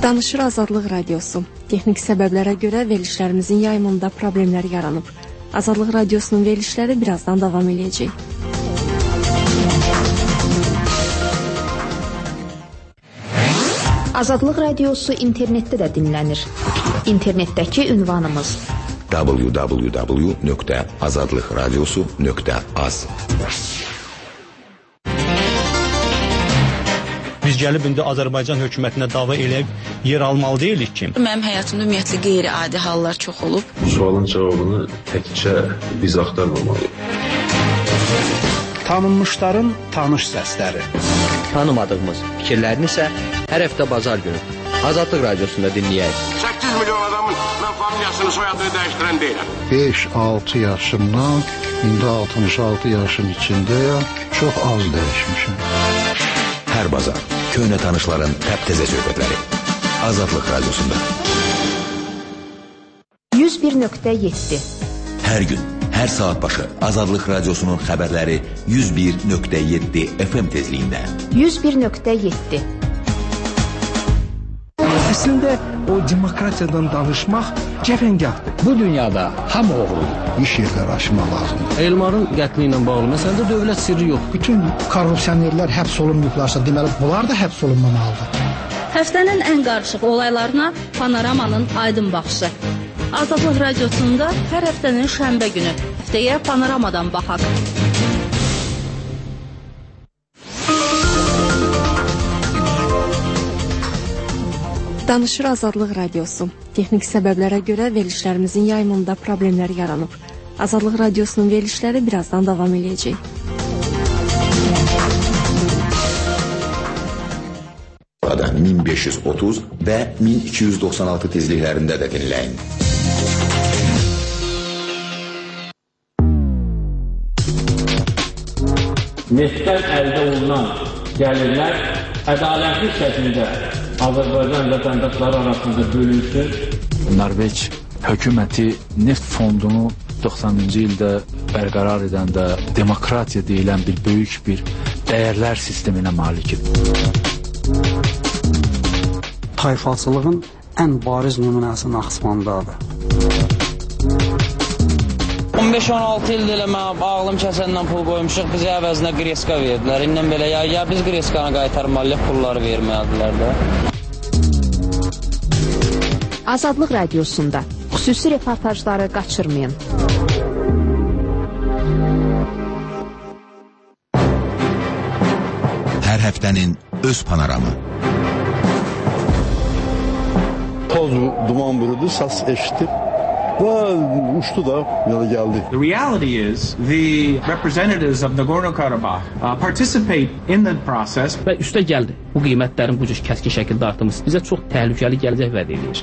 Danışır Azadlıq Radiosu. Texnik səbəblərə görə verilişlərimizin yayımında problemlər yaranıb. Azadlıq Radiosunun verilişləri birazdan davam edəcək. Azadlıq Radiosu internetdə də dinlənir. İnternetdəki ünvanımız www.azadlıqradiosu.az. Biz gəlib indi Azərbaycan hökumətinə dava eləyib yer almalı deyilik ki. Mənim həyatımda ümumiyyətlə qeyri-adi hallar çox olub. Sualın cavabını təkcə biz axtarmamalıyıq. Tanınmışların tanış səsləri. Tanımadığımız fikirlərini isə hər həftə bazar günü Azadlıq Radiosunda dinləyək. 8 milyon adamın mən familiyasını, soyadını dəyişdirən deyiləm. 5-6 yaşımdan, indi 66 yaşın içindəyəm, çox az dəyişmişim. Hər bazar köhnə tanışların təptəzə söhbətləri Azadlıq Radiosunda. 101.7 Hər gün, hər saat başı Azadlıq Radiosunun xəbərləri 101.7 FM tezliyində. 101.7 Əslində o demokratiyadan danışmaq cəfəngahdır. Bu dünyada hamı oğrudur. İş yerləri açmaq lazımdır. Elmarın qətli ilə bağlı məsələdə dövlət sirri yox. Bütün korrupsionerlər həbs olunmayıblarsa, deməli bunlar da həbs olunmamalıdır. Həftənin ən qarışıq olaylarına Panoramanın aydın baxışı. Azadlıq Radiosunda hər həftənin şənbə günü həftəyə Panoramadan baxaq. Danışır Azadlıq Radiosu. Texnik səbəblərə görə verilişlərimizin yayımında problemlər yaranıb. Azadlıq Radiosunun verilişləri birazdan davam edəcək. Burada 1530 və 1296 tezliklərində də dinləyin. Neftdən əldə olunan gəlirlər ədalətli şəkildə Azərbaycan vətəndaşları arasında bölünsün. Norveç hökuməti neft fondunu 90-cı ildə bərqərar edəndə demokratiya deyilən bir böyük bir dəyərlər sisteminə malikdir. Tayfaçılığın ən bariz nümunəsi Naxçıvandadır. 15-16 ildir elə mən ağlım kəsəndən pul qoymuşuq, bizə əvəzinə qreska verdilər. İndən belə ya biz qreskanı qaytarmalıyıq, pulları verməyədilər də. Azadlıq Radiosunda xüsusi reportajları qaçırmayın. Hər həftənin öz panoramı. Toz duman bürüdü, səs eşitdim və uçdu da yola gəldi. The reality is the representatives of Nagorno-Karabakh participate in the process. Və üstə gəldi. Bu qiymətlərin bu cür kəskin şəkildə artımı bizə çox təhlükəli gələcək vəd edir.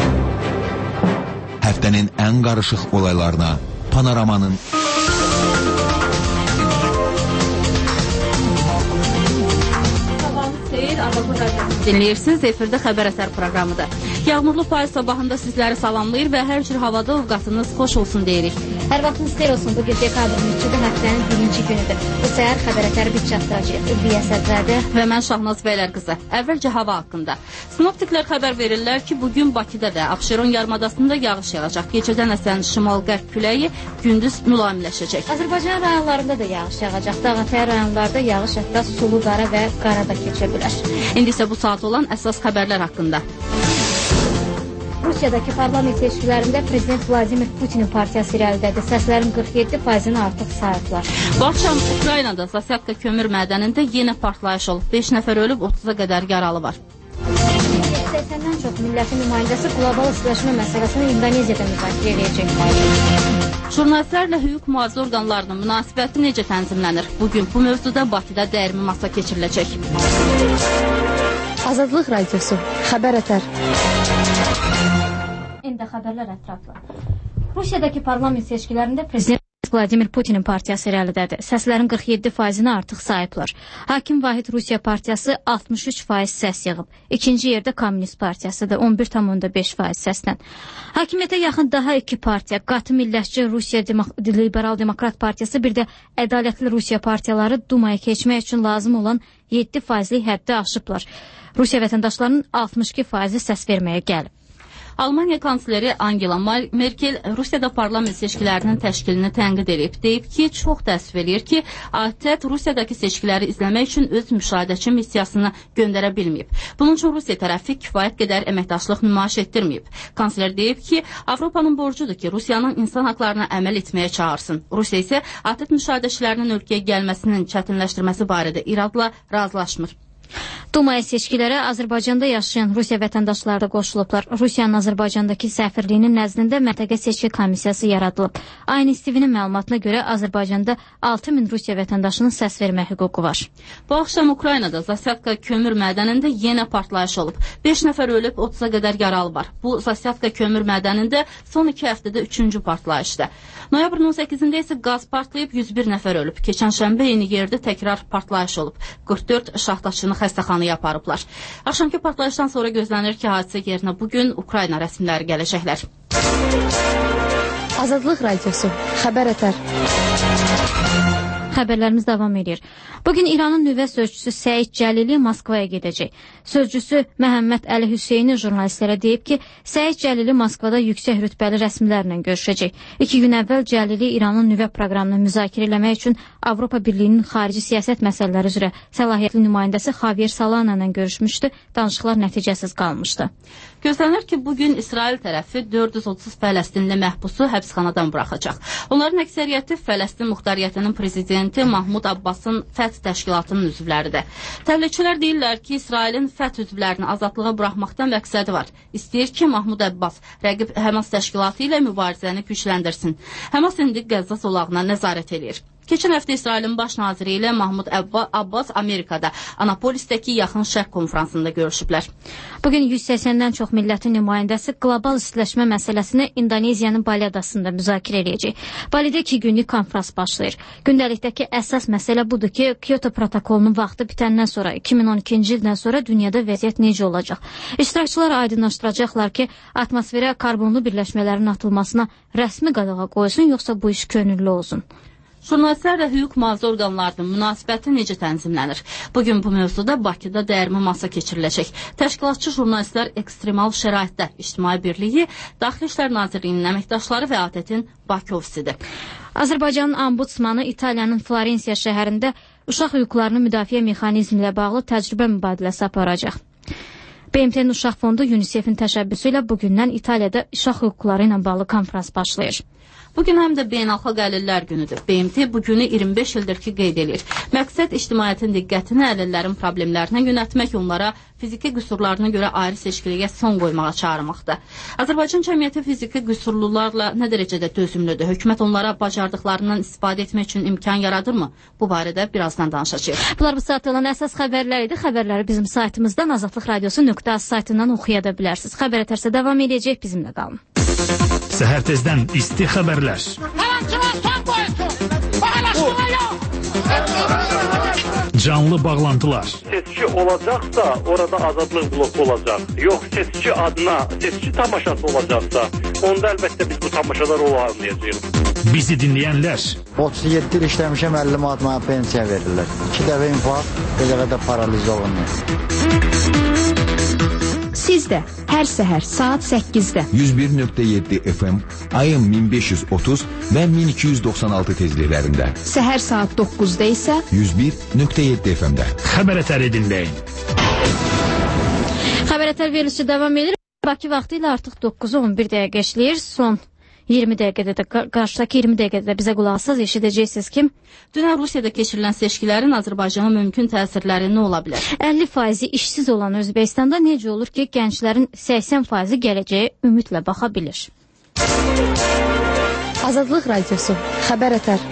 Həftənin ən qarışıq olaylarına Panoramanın dinləyirsiniz, efirdə xəbər əsər proqramıdır. Yağmurlu payız sabahında sizləri salamlayır və hər cür havada ovqatınız xoş olsun deyirik. Hər vaxtınız xeyir olsun. Bu gün dekabr 3-də həftənin birinci günüdür. Bu səhər xəbər əsəri bir çatdıracaq. Ülviyə Sədrədə və mən Şahnaz Bəylərqızı. Əvvəlcə hava haqqında. Sinoptiklər xəbər verirlər ki, bugün Bakıda da Abşeron yarımadasında yağış yağacaq. Gecədən əsən şimal-qərb küləyi gündüz mülayimləşəcək. Azərbaycan rayonlarında da yağış yağacaq. Dağətəyi rayonlarda yağış hətta Sulu, Qara və Qarada keçə bilər. İndi isə bu saat olan əsas xəbərlər haqqında. Rusiyadakı parlament seçkilərində Prezident Vladimir Putinin partiyası irəlidədir. Səslərin 47%-ni artıq sayıblar. Bu axşam Ukraynada Zasyatka kömür mədənində yenə partlayış olub. 5 nəfər ölüb, 30-a qədər yaralı var. 80-dən çox millətin nümayəndəsi qlobal istiləşmə məsələsini İndoneziyada müzakirə edəcək. Jurnalistlərlə hüquq mühafizə orqanlarının münasibəti necə tənzimlənir? Bugün bu mövzuda Bakıda dəyirmi masa keçiriləcək. Azadlıq Radiosu, xəbər əsər. İndi xəbərlər ətraflı. Rusiyadakı parlament seçkilərində Prezident Vladimir Putinin partiyası irəlidədir. Səslərin 47%-ni artıq sayıblar. Hakim Vahid Rusiya partiyası 63% səs yığıb. İkinci yerdə Komünist partiyası da 11,5% səslə. Hakimiyyətə yaxın daha iki partiya, qatı millətçi Rusiya Liberal Demokrat partiyası, bir də Ədalətli Rusiya partiyaları Dumaya keçmək üçün lazım olan 7%lik həddi aşıblar. Rusiya vətəndaşlarının 62% səs verməyə gəlib. Almaniya kansleri Angela Merkel Rusiyada parlament seçkilərinin təşkilini tənqid edib. Deyib ki, çox təəssüf eləyir ki, ATƏT Rusiyadakı seçkiləri izləmək üçün öz müşahidəçi missiyasını göndərə bilməyib. Bunun üçün Rusiya tərəfi kifayət qədər əməkdaşlıq nümayiş etdirməyib. Kansler deyib ki, Avropanın borcudur ki, Rusiyanın insan haqlarına əməl etməyə çağırsın. Rusiya isə ATƏT müşahidəçilərinin ölkəyə gəlməsinin çətinləşdirməsi barədə İranla razılaşmır. Dumaya seçkilərə Azərbaycanda yaşayan Rusiya vətəndaşları da qoşulublar. Rusiyanın Azərbaycandakı səfirliyinin nəzdində məntəqə seçki komissiyası yaradılıb. Aynı TV'nin məlumatına görə Azərbaycanda 6000 Rusiya vətəndaşının səs vermə hüququ var. Bu axşam Ukraynada Zasyatka kömür mədənində yenə partlayış olub. 5 nəfər ölüb, 30-a qədər yaralı var. Bu Zasyatka kömür mədənində son 2 həftədə 3-cü partlayışdır. Noyabrın 18-də isə qaz partlayıb 101 nəfər ölüb. Keçən şənbə eyni yerdə təkrar partlayış olub. 44 şaxtaçını xəstəxanaya aparıblar. Axşamki partlayışdan sonra gözlənir ki, hadisə yerinə bugün Ukrayna rəsmiləri gələcəklər. Azadlıq Radiosu, xəbər ətər. Xəbərlərimiz davam edir. Bugün İranın nüvə sözçüsü Səid Cəlili Moskvaya gedəcək. Sözcüsü Məhəmməd Əli Hüseyni jurnalistlərə deyib ki, Səid Cəlili Moskvada yüksək rütbəli rəsmilərlə görüşəcək. 2 gün əvvəl Cəlili İranın nüvə proqramını müzakirə eləmək üçün Avropa Birliyinin xarici siyasət məsələləri üzrə səlahiyyətli nümayəndəsi Xavier Solana ilə görüşmüşdü. Danışıqlar nəticəsiz qalmışdı. Gözlənir ki, bugün İsrail tərəfi 430 Fələstinli məhbusu həbsxanadan buraxacaq. Onların əksəriyyəti Fələstin Muxtariyyətinin prezidenti Mahmud Abbasın FETH təşkilatının üzvləridir. Təhlilçilər deyirlər ki, İsrailin FETH üzvlərini azadlığa buraxmaqdan məqsədi var. İstəyir ki, Mahmud Abbas rəqib Həmas təşkilatı ilə mübarizəni gücləndirsin. Həmas indi Qəzza zolağına nəzarət edir. Keçən həftə İsrailin baş naziri ilə Mahmud Abbas Amerikada, Anapolisdəki Yaxın Şərq konfransında görüşüblər. Bugün 180-dən çox millətin nümayəndəsi qlobal istiləşmə məsələsini İndoneziyanın Bali adasında müzakirə edəcək. Balidə 2 günlük konfrans başlayır. Gündəlikdəki əsas məsələ budur ki, Kyoto protokolunun vaxtı bitəndən sonra, 2012-ci ildən sonra dünyada vəziyyət necə olacaq? İştirakçılar aydınlaşdıracaqlar ki, atmosferə karbonlu birləşmələrin atılmasına rəsmi qadağa qoysun, yoxsa bu iş könüllü olsun? Jurnalistlərlə hüquq mühafizə orqanlarının münasibəti necə tənzimlənir? Bugün bu mövzuda Bakıda dəyirmi masa keçiriləcək. Təşkilatçı jurnalistlər ekstremal şəraitdə İctimai Birliyi, Daxili İşlər Nazirliyinin əməkdaşları və ATƏT-in Bakı ofisidir. Azərbaycanın ombudsmanı İtaliyanın Florensiya şəhərində uşaq hüquqlarını müdafiə mexanizmi ilə bağlı təcrübə mübadiləsi aparacaq. BMT-nin Uşaq Fondu UNICEF-in təşəbbüsü ilə bugündən İtaliyada uşaq hüquqları ilə bağlı konfrans başlayır. Bugün həm də Beynəlxalq Əlillər günüdür. BMT bu günü 25 ildir ki qeyd edir. Məqsəd ictimaiyyətin diqqətini əlillərin problemlərinə yönəltmək, onlara fiziki qüsurlarına görə ayrı seçkiliyə son qoymağa çağırmaqdır. Azərbaycan cəmiyyəti fiziki qüsurlularla nə dərəcədə dözümlüdür? Hökumət onlara bacardıqlarından istifadə etmək üçün imkan yaradırmı? Bu barədə birazdan danışacağıq. Bunlar bu saatda olan əsas xəbərlər idi. Xəbərləri bizim saytımızdan azadlıqradiosu.az saytından oxuya da bilərsiniz. Xəbər ətərsə davam edəcək, bizimlə qalın. Səhər tezdən isti xəbərlər. Canlı bağlantılar. Seçki olacaqsa, orada azadlıq bloku olacaq. Yox, seçki adına, seçki tamaşası olacaqsa, onda əlbəttə biz bu tamaşalar olanlayacağıq. Bizi dinləyənlər. 37 il işləmişəm, 50 manat mənə pensiya verirlər. 2 dəfə infarkt, bir dəfə də paraliz olunur. Siz də hər səhər saat 8-də 101.7 FM, ayın 1530 və 1296 tezliklərində. Səhər saat 9-da isə 101.7 FM-də. Xəbər ətəri dinləyin. Xəbər ətər verilişi davam edir. Bakı vaxtı ilə artıq 9-u 11 dəqiqə işləyir. Son 20 dəqiqədə də, qarşıdakı 20 dəqiqədə də bizə qulaq asasınız, eşidəcəksiniz ki, dünən Rusiyada keçirilən seçkilərin Azərbaycana mümkün təsirləri nə ola bilər? 50% işsiz olan Özbəkistanda necə olur ki, gənclərin 80% gələcəyə ümidlə baxa bilir? Azadlıq Radiosu, xəbər ətər.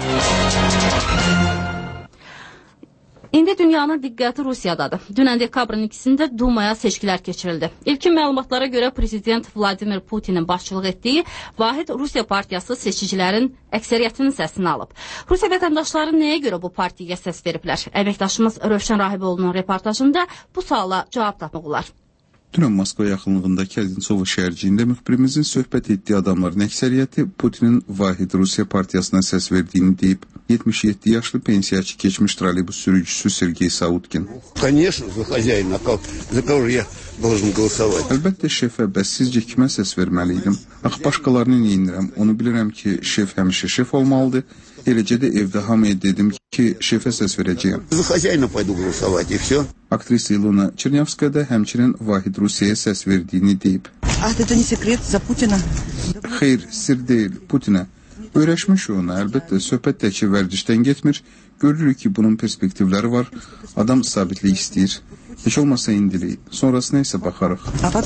İndi dünyanın diqqəti Rusiyadadır. Dünən dekabrın 2-sində Dumaya seçkilər keçirildi. İlkin məlumatlara görə Prezident Vladimir Putinin başçılıq etdiyi Vahid Rusiya partiyası seçicilərin əksəriyyətinin səsini alıb. Rusiya vətəndaşları nəyə görə bu partiyaya səs veriblər? Əməkdaşımız Rövşən Rahiboğlu'nun reportajında bu suala cavab tapmaq olar. Dünən Moskva yaxınlığındakı Əzinsova şəhərciyində müxbirimizin söhbət etdiyi adamların əksəriyyəti Putinin Vahid Rusiya partiyasına səs verdiyini deyib. 77 yaşlı pensiyaçı keçmiş trolleybus sürücüsü Sergey Sautkin. Конечно, за хозяина, за кого я должен голосовать? Əlbəttə şefə, bəs sizcə kimə səs verməliydim? Axı başqalarını neyinirəm? Onu bilirəm ki, şef həmişə şef olmalıdır. Eləcə də evdə hamıya dedim ki, şefə səs verəcəyəm. За хозяина paydu голосовать, и все. Aktrisa İlona Çernyavskaya da həmçinin Vahid Rusiyaya səs verdiyini deyib. Это не секрет, за Путина. Xeyr, sir deyil, Putinə. Öyrəşmiş ona, əlbəttə, söhbət təkcə vərdişdən getmir. Görürük ki, bunun perspektivləri var. Adam sabitlik istəyir. Heç olmasa indilik. Sonrasına isə baxarıq.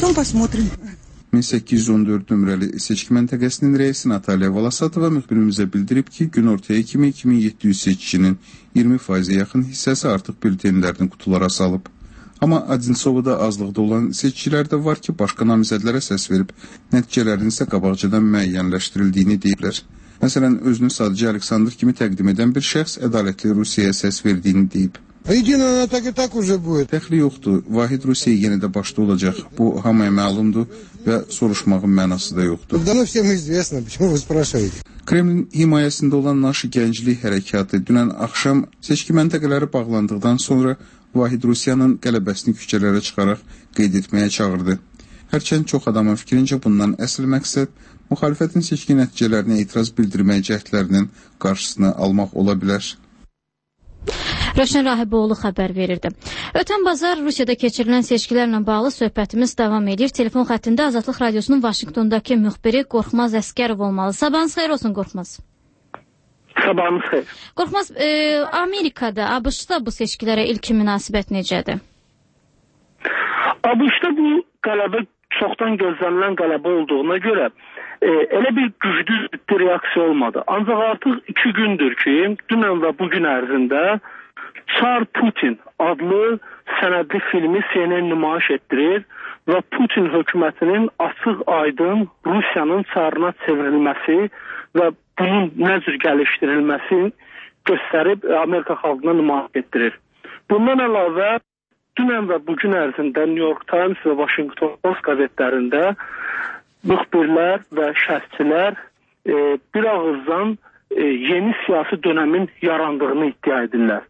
1814 nömrəli seçki məntəqəsinin rəisi Natalya Volasatova müxbirimizə bildirib ki, gün ortaya kimi 2700 seçicinin 20%-ə yaxın hissəsi artıq bültenlərini qutulara salıb. Amma Odintsovda azlıqda olan seçicilər də var ki, başqa namizədlərə səs verib, nəticələrin isə qabaqcadan müəyyənləşdirildiyini deyiblər. Məsələn, özünü sadəcə Aleksandr kimi təqdim edən bir şəxs ədalətli Rusiyaya səs verdiyini deyib. Dəxli yoxdur, Vahid Rusiya yenə də başda olacaq. Bu hamıya məlumdur və soruşmağın mənası da yoxdur. Kremlin himayəsində olan Naşı Gənclik Hərəkatı dünən axşam seçki məntəqələri bağlandıqdan sonra Vahid Rusiyanın qələbəsini küçələrə çıxaraq qeyd etməyə çağırdı. Hərçənd çox adamın fikrincə bundan əsl məqsəd müxalifətin seçki nəticələrinə etiraz bildirmək cəhdlərinin qarşısını almaq ola bilər. Rövşən Rahiboğlu xəbər verirdi. Ötən bazar Rusiyada keçirilən seçkilərlə bağlı söhbətimiz davam edir. Telefon xəttində Azadlıq Radiosunun Vaşinqtondakı müxbiri Qorxmaz Əskərov olmalı. Sabahınız xeyir olsun, Qorxmaz. Sabahınız xeyir. Qorxmaz, Amerikada, ABŞ-da bu seçkilərə ilkin münasibət necədir? ABŞ-da bu qələbə çoxdan gözlənilən qələbə olduğuna görə elə bir güclü reaksiya olmadı. Ancaq artıq 2 gündür ki, dünən və bugün ərzində Çar Putin adlı sənədli filmi CNN nümayiş etdirir və Putin hökumətinin açıq aydın Rusiyanın çarına çevrilməsi və bunun nə cür gəlişdirilməsi göstərib Amerika xalqına nümayiş etdirir. Bundan əlavə dünən və bugün ərzində New York Times və Washington Post qəzetlərində müxbirlər və şərhçilər bir ağızdan yeni siyasi dönəmin yarandığını iddia edirlər.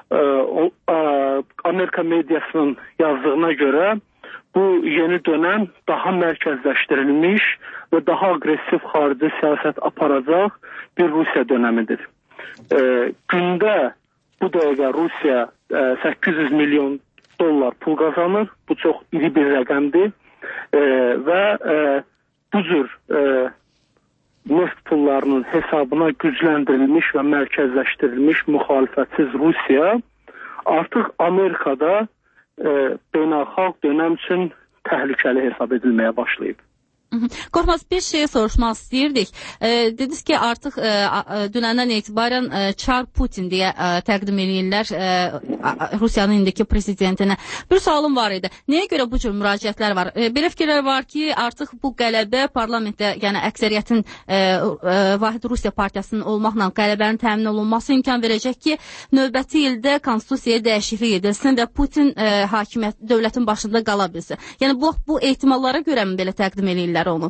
Amerika mediasının yazdığına görə bu yeni dönəm daha mərkəzləşdirilmiş və daha aqressiv xarici siyasət aparacaq bir Rusiya dönəmidir. Gündə bu dəqiqə Rusiya 800 milyon dollar pul qazanır. Bu çox iri bir rəqəmdir və bu cür neft pullarının hesabına gücləndirilmiş və mərkəzləşdirilmiş müxalifətsiz Rusiya artıq Amerikada beynəlxalq dönəm üçün təhlükəli hesab edilməyə başlayıb. Qorxmaz, bir şey soruşmaq istəyirdik. Dediniz ki, artıq dünəndən etibarən Çar Putin deyə təqdim edirlər Rusiyanın indiki prezidentinə. Bir sualım var idi. Nəyə görə bu cür müraciətlər var? Belə fikirlər var ki, artıq bu qələbə parlamentdə, yəni əksəriyyətin Vahid Rusiya partiyasının olmaqla qələbənin təmin olunması imkan verəcək ki, növbəti ildə konstitusiyaya dəyişiklik edilsin və Putin hakimiyyət dövlətin başında qala bilsin. Yəni bu ehtimallara görə mi belə təqdim edirlər onu?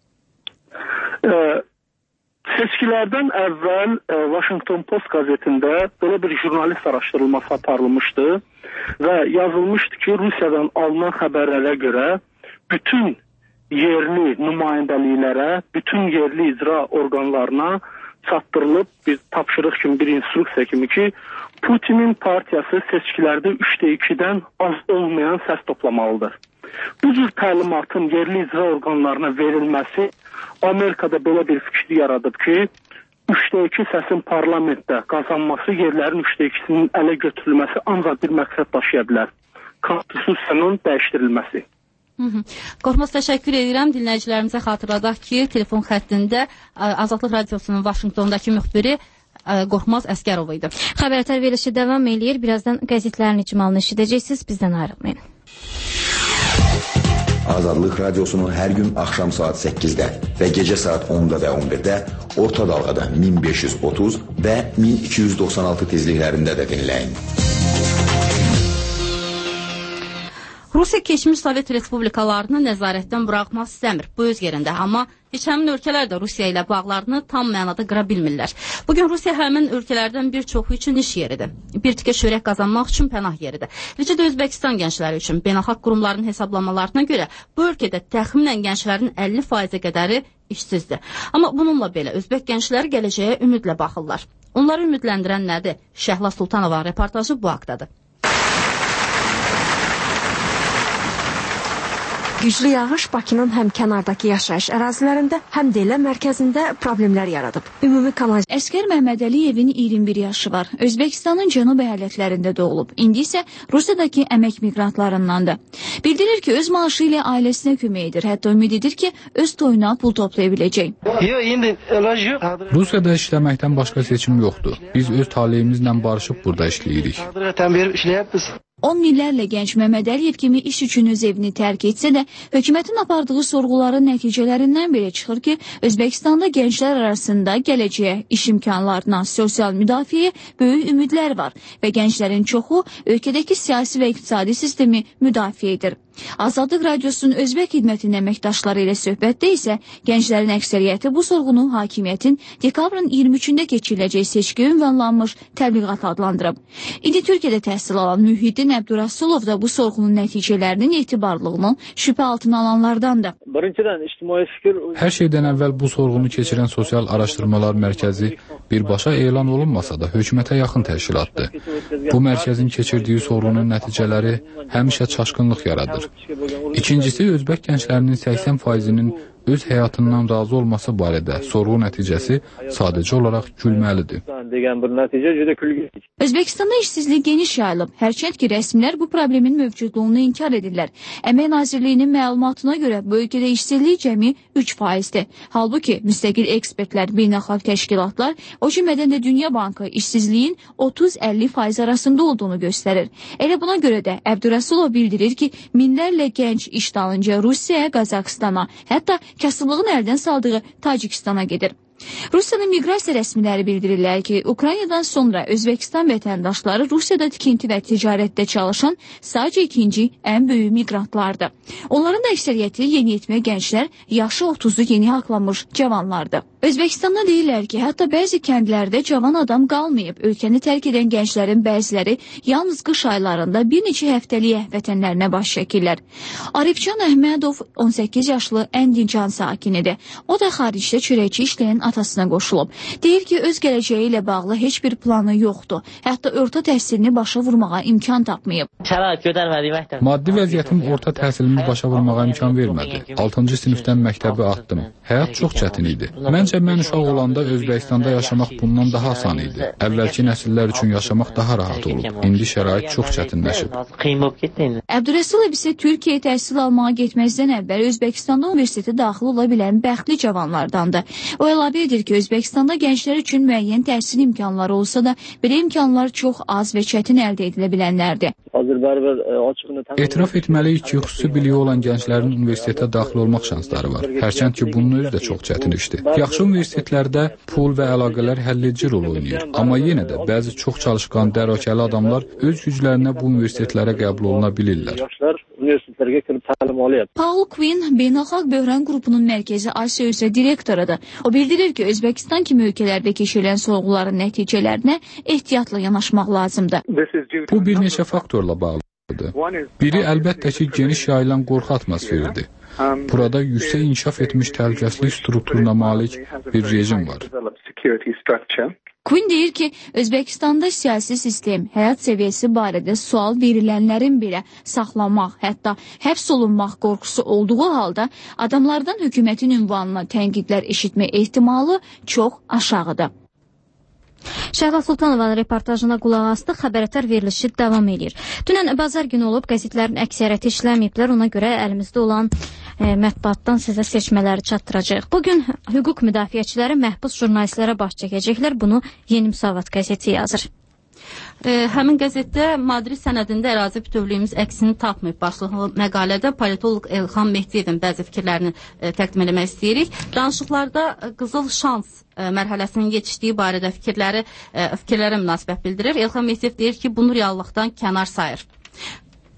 Seçkilərdən əvvəl Washington Post qəzetində belə bir jurnalist araşdırılması aparılmışdı və yazılmışdı ki, Rusiyadan alınan xəbərlərə görə bütün yerli nümayəndəliklərə, bütün yerli icra orqanlarına çatdırılıb bir tapşırıq kimi, bir instruksiya kimi ki, Putinin partiyası seçkilərdə 3/2-dən az olmayan səs toplamalıdır. Bu cür təlimatın yerli icra orqanlarına verilməsi Amerikada belə bir fikri yaradıb ki, 3/2 səsin parlamentdə qazanması, yerlərin 3/2-sinin ələ götürülməsi ancaq bir məqsəd daşıya bilər. Konstitusiyanın dəyişdirilməsi. Qorxmaz, təşəkkür edirəm. Dinləyicilərimizə xatırladaq ki, telefon xəttində Azadlıq Radiosunun Vaşinqtondakı müxbiri Qorxmaz Əskərov idi. Xəbərlər verilişi davam eləyir. Birazdan qəzetlərin icmalını eşidəcəksiniz. Bizdən ayrılmayın. Azadlıq Radiosunun hər gün axşam saat 8-də və gecə saat 10-da və 11-də orta dalğada 1530 və 1296 tezliklərində də dinləyin. Rusiya keçmiş Sovet respublikalarını nəzarətdən buraxmaq istəmir. Bu öz yerində, amma heç həmin ölkələr də Rusiya ilə bağlarını tam mənada qıra bilmirlər. Bugün Rusiya həmin ölkələrdən bir çoxu üçün iş yeridir. Bir tikə çörək qazanmaq üçün pənah yeridir. Eləcə də Özbəkistan gəncləri üçün beynəlxalq qurumların hesablamalarına görə bu ölkədə təxminən gənclərin 50% qədəri işsizdir. Amma bununla belə Özbək gəncləri gələcəyə ümidlə baxırlar. Onları ümidləndirən nədir? Şəhla Sultanova reportajı bu haqdadır. Güclü yağış Bakının həm kənardakı yaşayış ərazilərində, həm də elə mərkəzində problemlər yaradıb. Ümumi kanalizasiya. Əskər Məhmədəliyevin 21 yaşı var. Özbəkistanın cənub əyalətlərində doğulub. İndi isə Rusiyadakı əmək miqrantlarındandır. Bildirir ki, öz maaşı ilə ailəsinə kömək edir. Hətta ümid edir ki, öz toyuna pul toplaya biləcək. Rusiyada işləməkdən başqa seçim yoxdur. Biz öz taleyimizlə barışıb burada işləyirik. 10 minlərlə gənc Məhməd Əliyev kimi iş üçün öz evini tərk etsə də, hökumətin apardığı sorğuların nəticələrindən belə çıxır ki, Özbəkistanda gənclər arasında gələcəyə, iş imkanlarına, sosial müdafiəyə böyük ümidlər var və gənclərin çoxu ölkədəki siyasi və iqtisadi sistemi müdafiə edir. Azadlıq Radiosunun Özbək xidmətinin əməkdaşları ilə söhbətdə isə gənclərin əksəriyyəti bu sorğunu hakimiyyətin dekabrın 23-də keçiriləcək seçki ünvanlanmış təbliğat adlandırıb. İndi Türkiyədə təhsil alan Mühiddin Əbdurəsulov da bu sorğunun nəticələrinin etibarlılığını şübhə altına alanlardandır. Hər şeydən əvvəl bu sorğunu keçirən Sosial Araşdırmalar Mərkəzi birbaşa elan olunmasa da hökumətə yaxın təşkilatdır. Bu mərkəzin keçirdiyi sorğunun nəticələri həmişə çaşqınlıq yaradır. İkincisi, Özbək gənclərinin 80%-nin öz həyatından razı olması barədə sorğu nəticəsi sadəcə olaraq gülməlidir. Özbəkistanda işsizlik geniş yayılıb. Hərçənd ki, rəsmilər bu problemin mövcudluğunu inkar edirlər. Əmək Nazirliyinin məlumatına görə bu ölkədə işsizlik cəmi 3%-dir. Halbuki müstəqil ekspertlər, beynəlxalq təşkilatlar, o cümlədən də Dünya Bankı işsizliyin 30-50% arasında olduğunu göstərir. Elə buna görə də Əbdurəsulov bildirir ki, minlərlə gənc iş dalınca Rusiyaya, Qazaxstana, hətta kasıblığın əldən saldığı Tacikistana gedir. Rusiyanın miqrasiya rəsmiləri bildirirlər ki, Ukraynadan sonra Özbəkistan vətəndaşları Rusiyada tikinti və ticarətdə çalışan sadəcə ikinci ən böyük miqrantlardır. Onların da əksəriyyəti yeniyetmə gənclər, yaşı 30-u yeni haqlanmış cavanlardır. Özbəkistanda deyirlər ki, hətta bəzi kəndlərdə cavan adam qalmayıb. Ölkəni tərk edən gənclərin bəziləri yalnız qış aylarında bir neçə həftəliyə vətənlərinə baş çəkirlər. Arifcan Əhmədov 18 yaşlı Əndincan sakinidir. O da xaricdə çörəkçi işləyən atasına qoşulub. Deyir ki, öz gələcəyi ilə bağlı heç bir planı yoxdur. Hətta orta təhsilini başa vurmağa imkan tapmayıb. Maddi vəziyyətim orta təhsilimi başa vurmağa imkan vermədi. 6-cı sinifdən məktəbi atdım. Həyat çox çətin idi. Məncə mən uşaq olanda Özbəkistanda yaşamaq bundan daha asan idi. Əvvəlki nəsillər üçün yaşamaq daha rahat olub. İndi şərait çox çətinləşib. Əbdurəsulov isə Türkiyəyə təhsil almağa getməzdən əvvəl Özbəkistanda universitetə daxil ola bilən bəxtli cavanlardandır. O əlavə edir ki, Özbəkistanda gənclər üçün müəyyən təhsil imkanları olsa da, belə imkanlar çox az və çətin əldə edilə bilənlərdir. Etiraf etməliyik ki, xüsusi biliyi olan gənclərin universitetə daxil olmaq şansları var. Hərçənd ki, bunun özü də çox çətin işdir. Yaxşı universitetlərdə pul və əlaqələr həlledici rol oynayır. Amma yenə də bəzi çox çalışqan, dərrakəli adamlar öz güclərinə bu universitetlərə qəbul oluna bilirlər. Paul Quinn Beynəlxalq Böhran qrupunun mərkəzi Asiya üzrə direktorudur. O bildirir ki, Özbəkistan kimi ölkələrdə keçirilən sorğuların nəticələrinə ehtiyatla yanaşmaq lazımdır. Bu bir neçə faktorla bağlıdır. Biri əlbəttə ki, geniş yayılan qorxu atmosferidir. Burada yüksək inkişaf etmiş təhlükəsizlik strukturuna malik bir rejim var. Quinn deyir ki, Özbəkistanda siyasi sistem, həyat səviyyəsi barədə sual verilənlərin belə saxlanmaq, hətta həbs olunmaq qorxusu olduğu halda adamlardan hökumətin ünvanına tənqidlər eşitmə ehtimalı çox aşağıdır. Şəhla Sultanovanın reportajına qulaq astıq, xəbərətər verilişi davam edir. Dünən bazar günü olub, qəzetlərin əksəriyyəti işləməyiblər, ona görə əlimizdə olan mətbuatdan sizə seçmələri çatdıracaq. Bugün hüquq müdafiəçiləri məhbus jurnalistlərə baş çəkəcəklər, bunu Yeni Müsavat qəzeti yazır. Həmin qəzetdə Madrid sənədində ərazi bütövlüyümüz əksini tapmayıb başlıqlı məqalədə politoloq Elxan Mehdiyevin bəzi fikirlərini təqdim etmək istəyirik. Danışıqlarda qızıl şans mərhələsinin yetişdiyi barədə fikirlərə münasibət bildirir. Elxan Mehdiyev deyir ki, bunu reallıqdan kənar sayır.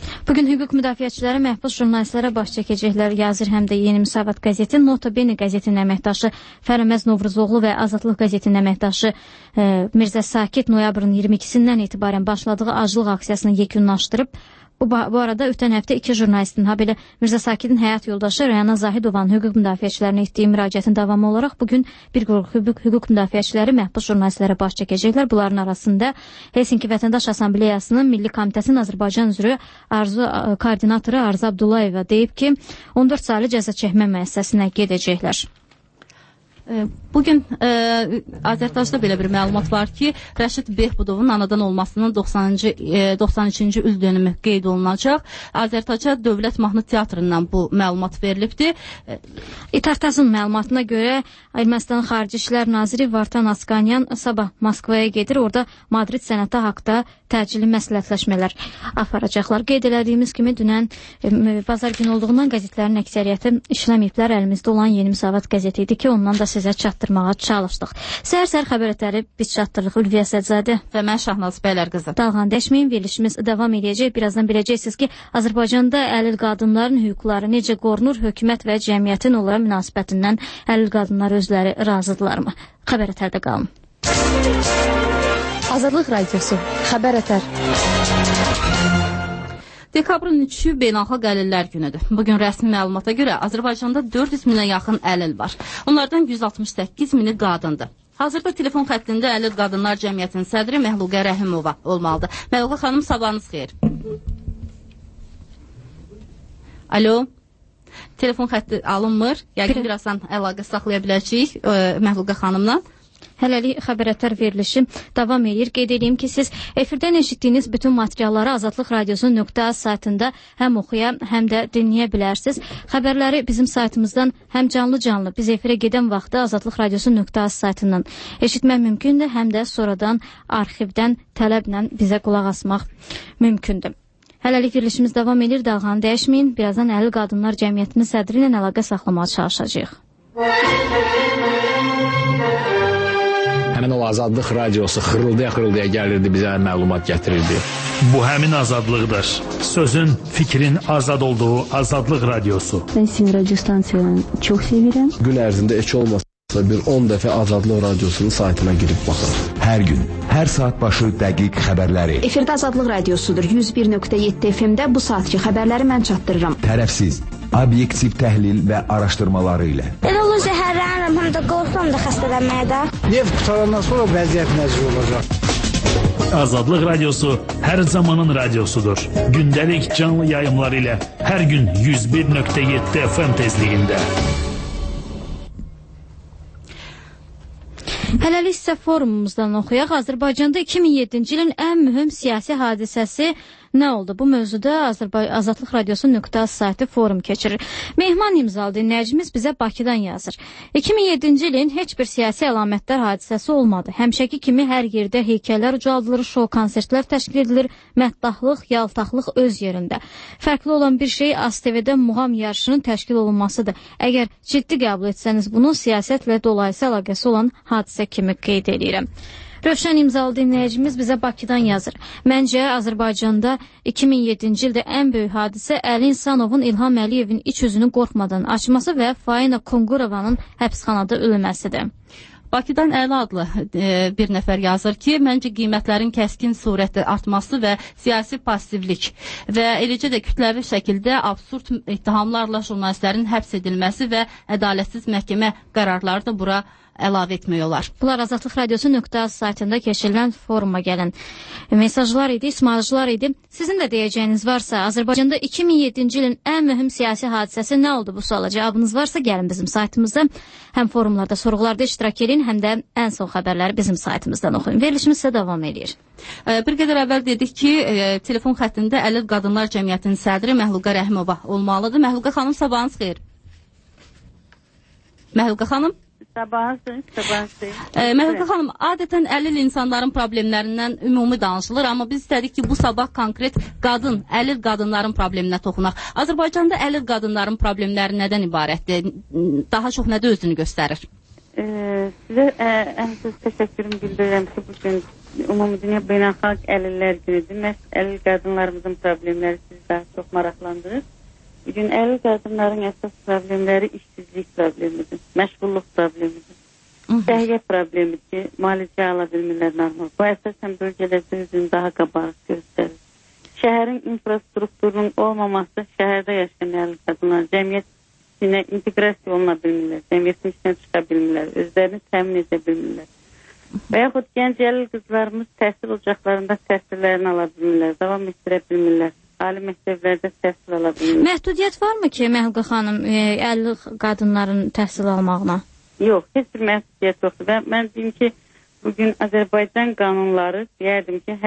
Bugün hüquq müdafiəçiləri məhbus jurnalistlərə baş çəkəcəklər. Yazır həm də Yeni Müsavat qəzeti, Nota Bene qəzetinin əməkdaşı Fərəməz Novruzoğlu və Azadlıq qəzetinin əməkdaşı Mirzə Sakit noyabrın 22-sindən etibarən başladığı aclıq aksiyasını yekunlaşdırıb. Bu arada ötən həftə 2 jurnalistin, habelə Mirzə Sakidin həyat yoldaşı Rəna Zahidovanın hüquq müdafiəçilərinə etdiyi müraciətin davamı olaraq bugün bir qrup hüquq müdafiəçiləri məhbus jurnalistlərə baş çəkəcəklər. Bunların arasında Helsinki Vətəndaş Assambleyasının Milli Komitəsinin Azərbaycan üzrə koordinatoru Arzu Abdullayeva deyib ki, 14 saylı cəza çəkmə müəssisəsinə gedəcəklər. Bugün Azərtacda belə bir məlumat var ki, Rəşid Behbudovun anadan olmasının 93-cü il dönümü qeyd olunacaq. Azərtaca Dövlət Mahnı Teatrından bu məlumat verilibdir. İtartazın məlumatına görə Ermənistanın Xarici İşlər Naziri Vartan Askanyan sabah Moskvaya gedir. Orada Madrid sənəti haqda təcili məsləhətləşmələr aparacaqlar. Qeyd elədiyimiz kimi dünən bazar günü olduğundan qəzetlərin əksəriyyəti işləməyiblər. Əlimizdə olan Yeni Müsavat qəzeti idi ki, ondan da sizə çatdırmağa çalışdıq. Səhər-səhər xəbərləri biz çatdırırıq. Ülviyə Sədzadə və mən Şahnaz Bəylər qızı. Dalğan dəşməyin, verilişimiz davam edəcək. Birazdan biləcəksiniz ki, Azərbaycanda əlil qadınların hüquqları necə qorunur, hökumət və cəmiyyətin onlara münasibətindən əlil qadınlar özləri razıdırlarmı? Xəbər ətərdə qalın. Azadlıq Radiosu, Xəbər ətər. Dekabrın 3-ü Beynəlxalq Əlillər günüdür. Bugün rəsmi məlumata görə Azərbaycanda 400 minə yaxın əlil var. Onlardan 168 mini qadındır. Hazırda telefon xəttində Əlil Qadınlar Cəmiyyətinin sədri Məxluqə Rəhimova olmalıdır. Məxluqə xanım, sabahınız xeyir. Alo, telefon xətti alınmır. Yəqin birazdan əlaqə saxlaya biləcəyik Məxluqə xanımla. Hələlik xəbərətər verilişi davam edir. Qeyd edeyim ki, siz efirdən eşitdiyiniz bütün materialları Azadlıq Radiosu.az saytında həm oxuya, həm də dinləyə bilərsiniz. Xəbərləri bizim saytımızdan həm canlı biz efirə gedən vaxtda Azadlıq Radiosu.az saytından eşitmək mümkündür, həm də sonradan arxivdən tələblə bizə qulaq asmaq mümkündür. Hələlik verilişimiz davam edir. Dalğanı dəyişməyin. Birazdan Əlil Qadınlar Cəmiyyətinin sədri ilə əlaqə saxlamağa çalışacağıq. Həmin o Azadlıq Radiosu xırıldaya gəlirdi, bizə məlumat gətirirdi. Bu həmin azadlıqdır. Sözün, fikrin azad olduğu Azadlıq Radiosu. Ben sizin radyo stansiyalarını çok sevirəm. Gün ərzində heç olmasa bir 10 dəfə Azadlıq Radiosunun saytına girib baxır. Hər gün, hər saat başı dəqiq xəbərləri. Efirdə Azadlıq Radiosudur. 101.7 FM-də bu saatki xəbərləri mən çatdırıram. Tərəfsiz, obyektiv təhlil və araşdırmaları ilə. Elə olur zəhərlənirəm, həm də qorxuram da xəstələnməyə də. Neft qutarandan sonra vəziyyət nəzir olacaq. Azadlıq Radiosu hər zamanın radiosudur. Gündəlik canlı yayımlar ilə hər gün 101.7 FM tezliyində. Hələlik isə forumumuzdan oxuyaq. Azərbaycanda 2007-ci ilin ən mühüm siyasi hadisəsi nə oldu? Bu mövzuda Azadlıq Radiosu.az saytı forum keçirir. Mehman imzalı dinləyicimiz bizə Bakıdan yazır. 2007-ci ilin heç bir siyasi əlamətlər hadisəsi olmadı. Həmişəki kimi hər yerdə heykəllər ucaldılır, şou konsertlər təşkil edilir, məddahlıq, yaltaqlıq öz yerində. Fərqli olan bir şey ASTV-də muğam yarışının təşkil olunmasıdır. Əgər ciddi qəbul etsəniz bunun siyasətlə dolayısı əlaqəsi olan hadisə kimi qeyd edirəm. Rövşən imzalı dinləyicimiz bizə Bakıdan yazır. Məncə, Azərbaycanda 2007-ci ildə ən böyük hadisə Əli İnsanovun İlham Əliyevin iç üzünü qorxmadan açması və Faina Kongurovanın həbsxanada ölməsidir. Bakıdan Əli adlı bir nəfər yazır ki, məncə qiymətlərin kəskin surətdə artması və siyasi passivlik və eləcə də kütləvi şəkildə absurd ittihamlarla jurnalistlərin həbs edilməsi və ədalətsiz məhkəmə qərarları da bura əlavə etmək olar. Bunlar Azadlıq Radiosu.az saytında keçirilən foruma gələn mesajlar idi, ismarıcılar idi. Sizin də deyəcəyiniz varsa, Azərbaycanda 2007-ci ilin ən mühüm siyasi hadisəsi nə oldu bu suala? Cavabınız varsa gəlin bizim saytımızda. Həm forumlarda, sorğularda iştirak edin, həm də ən son xəbərləri bizim saytımızdan oxuyun. Verilişimiz isə davam edir. Bir qədər əvvəl dedik ki, telefon xəttində Əlil Qadınlar Cəmiyyətinin sədri Məxluqə Rəhimova olmalıdır. Məxluqə xanım, sabahınız xeyir. Məxluqə xanım. Sabahınız xeyir. Məxluqə xanım, adətən əlil insanların problemlərindən ümumi danışılır, amma biz istədik ki, bu sabah konkret əlil qadınların probleminə toxunaq. Azərbaycanda əlil qadınların problemləri nədən ibarətdir? Daha çox nədə özünü göstərir? Sizə ən çox təşəkkürümü bildirirəm ki, bugün Ümumi Dünya Beynəlxalq Əlillər Günüdür. Məhz əlil qadınlarımızın problemləri siz daha çox maraqlandırır. Bugün əril qadınların əsas problemləri işsizlik problemidir, məşğulluq problemidir, səhiyyə problemidir ki, müalicə ala bilmirlər normal. Bu əsasən bölgələrdə özünü daha qabarıq göstərir. Şəhərin infrastrukturunun olmaması şəhərdə yaşayan əril qadınlar cəmiyyətinə inteqrasiya oluna bilmirlər, cəmiyyətin içinə çıxa bilmirlər, özlərini təmin edə bilmirlər. Və yaxud gənc əril qızlarımız təhsil ocaqlarında təhsillərini ala bilmirlər, davam etdirə bilmirlər. Ali məktəblərdə təhsil ala bilmirlər. Məhdudiyyət varmı ki, Məhlqə xanım, əril qadınların təhsil almağına? Yox, heç bir məhdudiyyət yoxdur. Və mən deyim ki, bugün Azərbaycan qanunları deyərdim ki,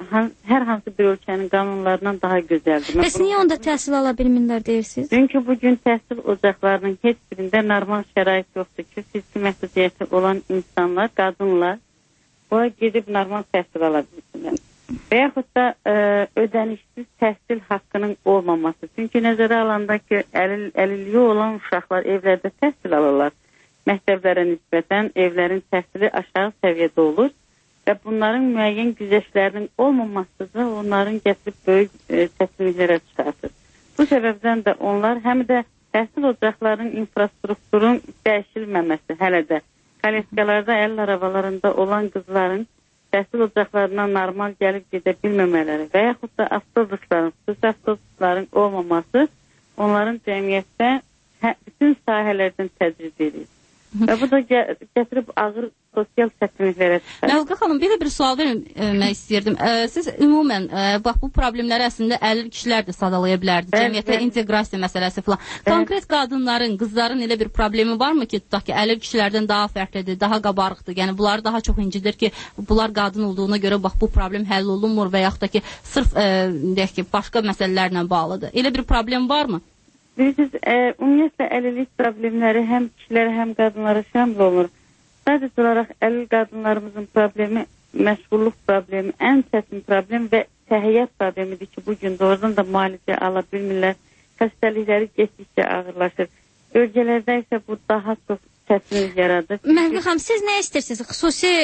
hər hansı bir ölkənin qanunlarından daha gözəldir. Bəs niyə onda təhsil ala bilmirlər deyirsiniz? Çünki bugün təhsil ocaqlarının heç birində normal şərait yoxdur ki, fiziki məhdudiyyəti olan insanlar, qadınlar bura gedib normal təhsil ala bilsinlər. Və yaxud da ödənişsiz təhsil haqqının olmaması. Çünki nəzərə alanda ki, əlilliyi olan uşaqlar evlərdə təhsil alırlar. Məktəblərə nisbətən evlərin təhsili aşağı səviyyədə olur və bunların müəyyən güzəştlərinin olmaması da onların gətirib böyük çətinliklərə çıxartır. Bu səbəbdən də onlar həm də təhsil ocaqlarının infrastrukturun dəyişilməməsi hələ də kolleksiyalarda əl arabalarında olan qızların təhsil ocaqlarına normal gəlib gedə bilməmələri və yaxud da xüsusi avtobusların olmaması onların cəmiyyətdə bütün sahələrdən təcrid edir. Və bu da gətirib ağır sosial çətinliklərə çıxar. Məhlqə xanım, bir sual vermək istəyirdim. Siz ümumən bax bu problemləri əslində əlil kişilər də sadalaya bilərdi. Cəmiyyətə inteqrasiya məsələsi falan. Konkret qadınların, qızların elə bir problemi varmı ki, tutaq ki, əlil kişilərdən daha fərqlidir, daha qabarıqdır. Yəni bunları daha çox incidir ki, bunlar qadın olduğuna görə bax bu problem həll olunmur və yaxud da ki, sırf deyək ki, başqa məsələlərlə bağlıdır. Elə bir problem varmı? Bilirsiniz, ümumiyyətlə əlillik problemləri həm kişilərə, həm qadınlara şamil olunur. Sadəcə olaraq əlil qadınlarımızın problemi, məşğulluq problemi, ən çətin problem və səhiyyə problemidir ki, bugün doğrudan da müalicə ala bilmirlər, xəstəlikləri getdikcə ağırlaşır. Bölgələrdə isə bu daha çox çətinlik yaradır. Məhlqə xanım, siz nə istəyirsiniz? Xüsusi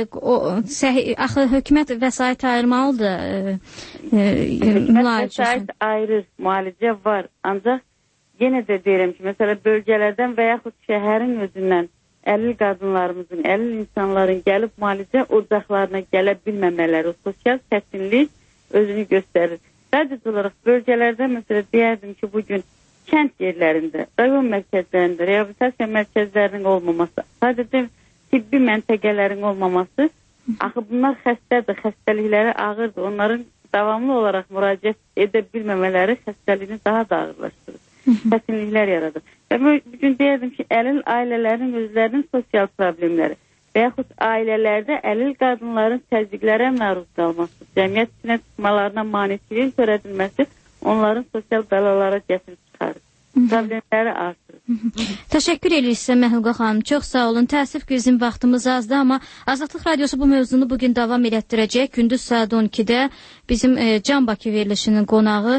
axı hökumət vəsait ayırmalıdır. Hökumət vəsait ayırır, müalicə var. Ancaq yenə də deyirəm ki, məsələn, bölgələrdən və yaxud şəhərin özündən əlil qadınlarımızın, əlil insanların gəlib müalicə ocaqlarına gələ bilməmələri, o sosial çətinlik özünü göstərir. Sadəcə olaraq bölgələrdə, məsələn, deyərdim ki, bugün kənd yerlərində, rayon mərkəzlərində, reabilitasiya mərkəzlərinin olmaması, sadəcə tibbi məntəqələrin olmaması, axı bunlar xəstədir, xəstəlikləri ağırdır, onların davamlı olaraq müraciət edə bilməmələri xəstəliyini daha da ağırlaşdırır. Çətinliklər yaradır. Və bugün deyərdim ki, əlil ailələrin özlərinin sosial problemləri və yaxud ailələrdə əlil qadınların təzyiqlərə məruz qalması, cəmiyyət içinə çıxmalarına maneçiliyin törədilməsi onların sosial bəlalara gətirib çıxarır. Problemləri artırır. Təşəkkür edirik sizə Məhlqə xanım. Çox sağ olun. Təəssüf ki, bizim vaxtımız azdır, amma Azadlıq Radiosu bu mövzunu bugün davam etdirəcək. Gündüz saat 12-də bizim Can Bakı verilişinin qonağı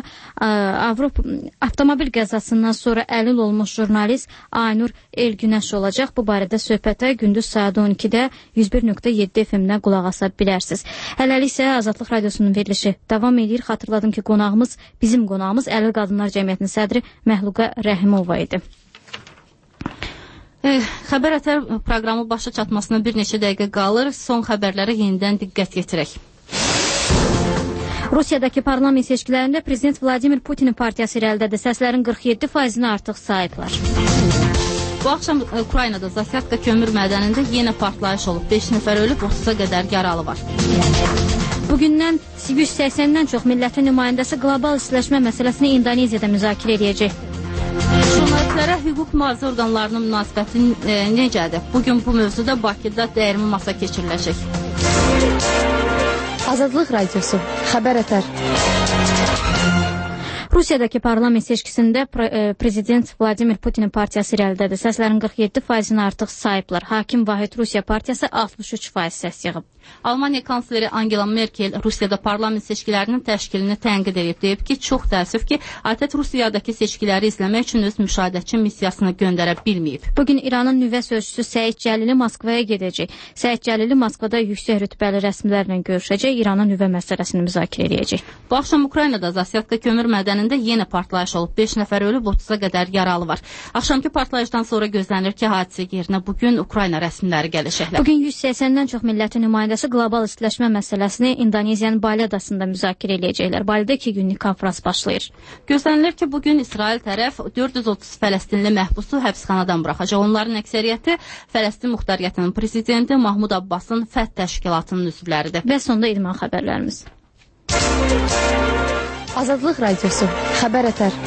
avtomobil qəzasından sonra əlil olmuş jurnalist Aynur Elgünəş olacaq. Bu barədə söhbətə gündüz saat 12-də 101.7 FM-dən qulaq asa bilərsiniz. Hələlik isə Azadlıq Radiosunun verilişi davam edir. Xatırladım ki, bizim qonağımız Əlil Qadınlar Cəmiyyətinin sədri Məhlqə Rəhimova idi. Xəbər Ətər proqramı başa çatmasına bir neçə dəqiqə qalır. Son xəbərlərə yenidən diqqət yetirək. Rusiyadakı parlament seçkilərində Prezident Vladimir Putinin partiyası irəlidədir. Səslərin 47%-ni artıq sayıblar. Bu axşam Ukraynada Zasyatka kömür mədənində yenə partlayış olub. 5 nəfər ölüb, 30-a qədər yaralı var. Bugündən 180-dən çox millətin nümayəndəsi qlobal istiləşmə məsələsini İndoneziyada müzakirə edəcək. Jurnalistlərə hüquq mühafizə orqanlarının münasibəti necədir? Bugün bu mövzuda Bakıda dəyirmi masa keçiriləcək. Azadlıq Radiosu, Xəbər Ətər. Rusiyadakı parlament seçkisində prezident Vladimir Putinin partiyası irəlidədir. Səslərin 47%-ni artıq sayıblar. Hakim Vahid Rusiya partiyası 63% səs yığıb. Almaniya kansleri Angela Merkel Rusiyada parlament seçkilərinin təşkilini tənqid edib. Deyib ki, çox təəssüf ki, ATƏT Rusiyadakı seçkiləri izləmək üçün öz müşahidəçi missiyasını göndərə bilməyib. Bugün İranın nüvə sözçüsü Səid Cəlili Moskvaya gedəcək. Səid Cəlili Moskvada yüksək rütbəli rəsmilərlə görüşəcək, İranın nüvə məsələsini müzakirə edəcək. Bu axşam Ukraynada Zasyatka kömür mədənində yenə partlayış olub. 5 nəfər ölüb, 30-a qədər yaralı var. Axşamki partlayışdan sonra gözlənir ki, hadisə yerinə bugün Ukrayna rəsmiləri gələcəklər. Bugün 180-dən çox millətin nümayəndəsi qlobal istiləşmə məsələsini İndoneziyanın Bali adasında müzakirə edəcəklər. Balidə 2 günlük konfrans başlayır. Gözlənilir ki, bugün İsrail tərəf 430 Fələstinli məhbusu həbsxanadan buraxacaq. Onların əksəriyyəti Fələstin Muxtariyyətinin prezidenti Mahmud Abbasın Fəth təşkilatının üzvləridir. Və sonda idman xəbərlərimiz. Azadlıq Radiosu, xəbər ətər.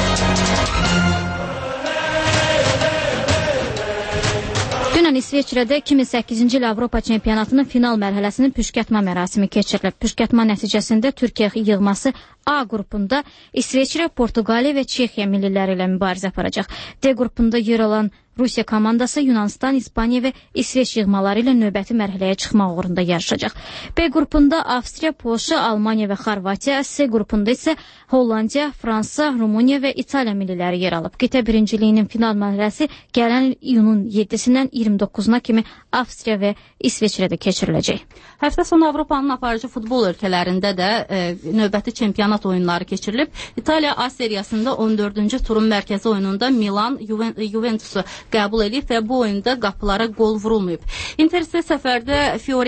Dünən İsveçrədə 2008-ci il Avropa çempionatının final mərhələsinin püşkətmə mərasimi keçirilib. Püşkətmə nəticəsində Türkiyə yığması A qrupunda İsveçrə, Portuqaliya və Çexiya milliləri ilə mübarizə aparacaq. D qrupunda yer alan Rusiya komandası Yunanistan, İspaniya və İsveç yığmaları ilə növbəti mərhələyə çıxmaq uğrunda yarışacaq. B qrupunda Avstriya, Polşa, Almaniya və Xorvatiya, C qrupunda isə Hollandiya, Fransa, Rumıniya və İtaliya milliləri yer alıb. Qitə birinciliyinin final mərhələsi gələn iyunun 7-sindən 29-na kimi Avstriya və İsveçrədə keçiriləcək. Həftə sonu Avropanın aparıcı futbol ölkələrində də növbəti çempionat oyunları keçirilib. İtaliya A seriyasında 14-cü turun mərkəzi oyununda Milan Juventusu qəbul edib və bu oyunda qapılara qol vurulmayıb. Inter isə səfərdə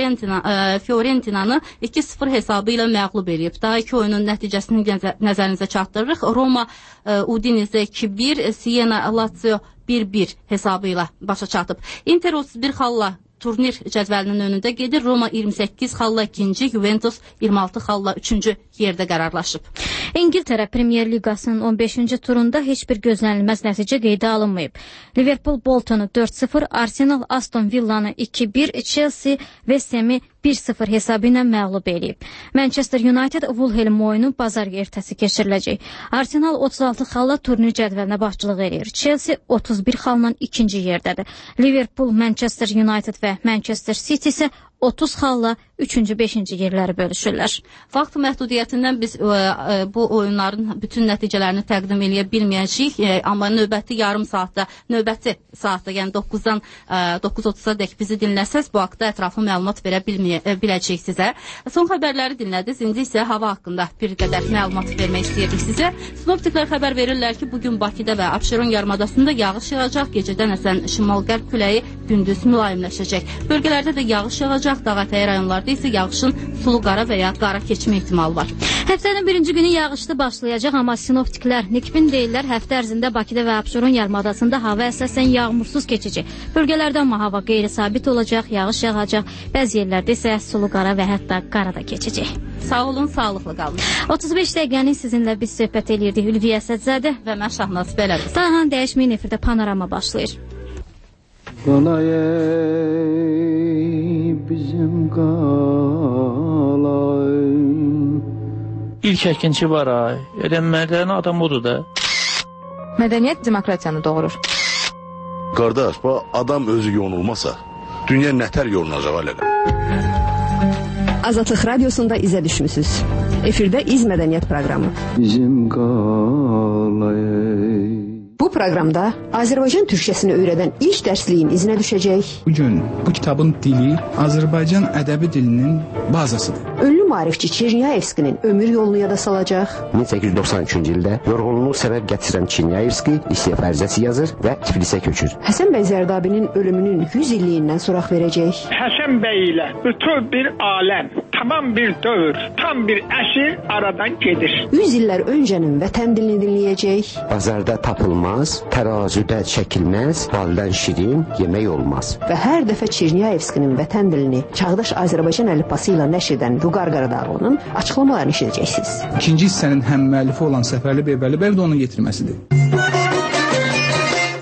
Fiorentinanı 2-0 hesabı ilə məğlub edib. Daha iki oyunun nəticəsini nəzərinizə çatdırırıq. Roma Udinese 2-1, Siena Lazio 1-1 hesabı ilə başa çatıb. Inter 31 xalla turnir cədvəlinin önündə gedir. Roma 28 xalla 2-ci, Juventus 26 xalla 3-cü yerdə qərarlaşıb. İngiltərə Premyer Liqasının 15-ci turunda heç bir gözlənilməz nəticə qeydə alınmayıb. Liverpool Boltonu 4-0, Arsenal Aston Villanı 2-1, Chelsea West Ham'i 1-0 hesabı ilə məğlub edib. Manchester United Fulham oyunu bazar ertəsi keçiriləcək. Arsenal 36 xalla turnir cədvəlinə başçılıq edir. Chelsea 31 xalla 2-ci yerdədir. Liverpool, Manchester United və Manchester City isə 30 xalla 3-cü, 5-ci yerləri bölüşürlər. Vaxt məhdudiyyətindən biz bu oyunların bütün nəticələrini təqdim edə bilməyəcəyik. Amma növbəti yarım saatda, yəni 9-dan 9:30-a dək bizi dinləsəz, bu haqda ətraflı məlumat verə biləcəyik sizə. Son xəbərləri dinlədiniz. İndi isə hava haqqında bir qədər məlumat vermək istəyirik sizə. Sinoptiklər xəbər verirlər ki, bugün Bakıda və Abşeron yarımadasında yağış yağacaq. Gecədən əsən şimal-qərb küləyi gündüz mülayimləşəcək. Bölgələrdə də yağış yağacaq. Dağətəyi rayonlarda isə yağışın sulu qara və ya qara keçmə ehtimalı var. Həftənin birinci günü yağışlı başlayacaq, amma sinoptiklər nikbin deyirlər, həftə ərzində Bakıda və Abşeron yarımadasında hava əsasən yağmursuz keçəcək. Bölgələrdə amma hava qeyri-sabit olacaq, yağış yağacaq, bəzi yerlərdə isə sulu qara və hətta qara da keçəcək. Sağ olun, sağlıqlı qalın. 35 dəqiqəni sizinlə biz söhbət edirdik. Ülviyə Əsədzadə və mən Şahnaz Belədir. Dahan dəyişməyin efirdə panorama başlayır. Qalay bizim qalay. İlk əkinçi var ay. Mədəni adam odur da. Mədəniyyət demokratiyanı doğurur. Qardaş, bu adam özü yonulmasa, dünya nətər yolunacaq aləqə? Azadlıq Radiosunda izə düşmüsünüz. Efirdə İz Mədəniyyət proqramı. Bizim qalay. Bu proqramda Azərbaycan türkçəsini öyrədən ilk dərsliyin izinə düşəcək. Bugün bu kitabın dili Azərbaycan ədəbi dilinin bazasıdır. Ünlü maarifçi Çernyayevskinin ömür yolunu yada salacaq. 1893-cü ildə yorğunluğu səbəb gətirən Çernyayevski istef ərizəsi yazır və Tiflisə köçür. Həsən bəy Zərdabinin ölümünün 100 illiyindən soraq verəcək. Həsən bəy ilə bütün bir aləm, tamam bir dövr, tam bir əsir aradan gedir. 100 illər öncənin vətən dilini dinləyəcək. Bazarda tapılmaz, tərazüdə çəkilməz, baldan şirin yemək olmaz. Və hər dəfə Çernyayevskinin vətən dilini çağdaş Azərbaycan əlifbası ilə nəşr edən Vüqar Qaradağlı'nın açıqlamalarını eşidəcəksiniz. İkinci hissənin həm müəllifi olan Səfərli Bəy Vəlibəyov da onu yetirməsidir.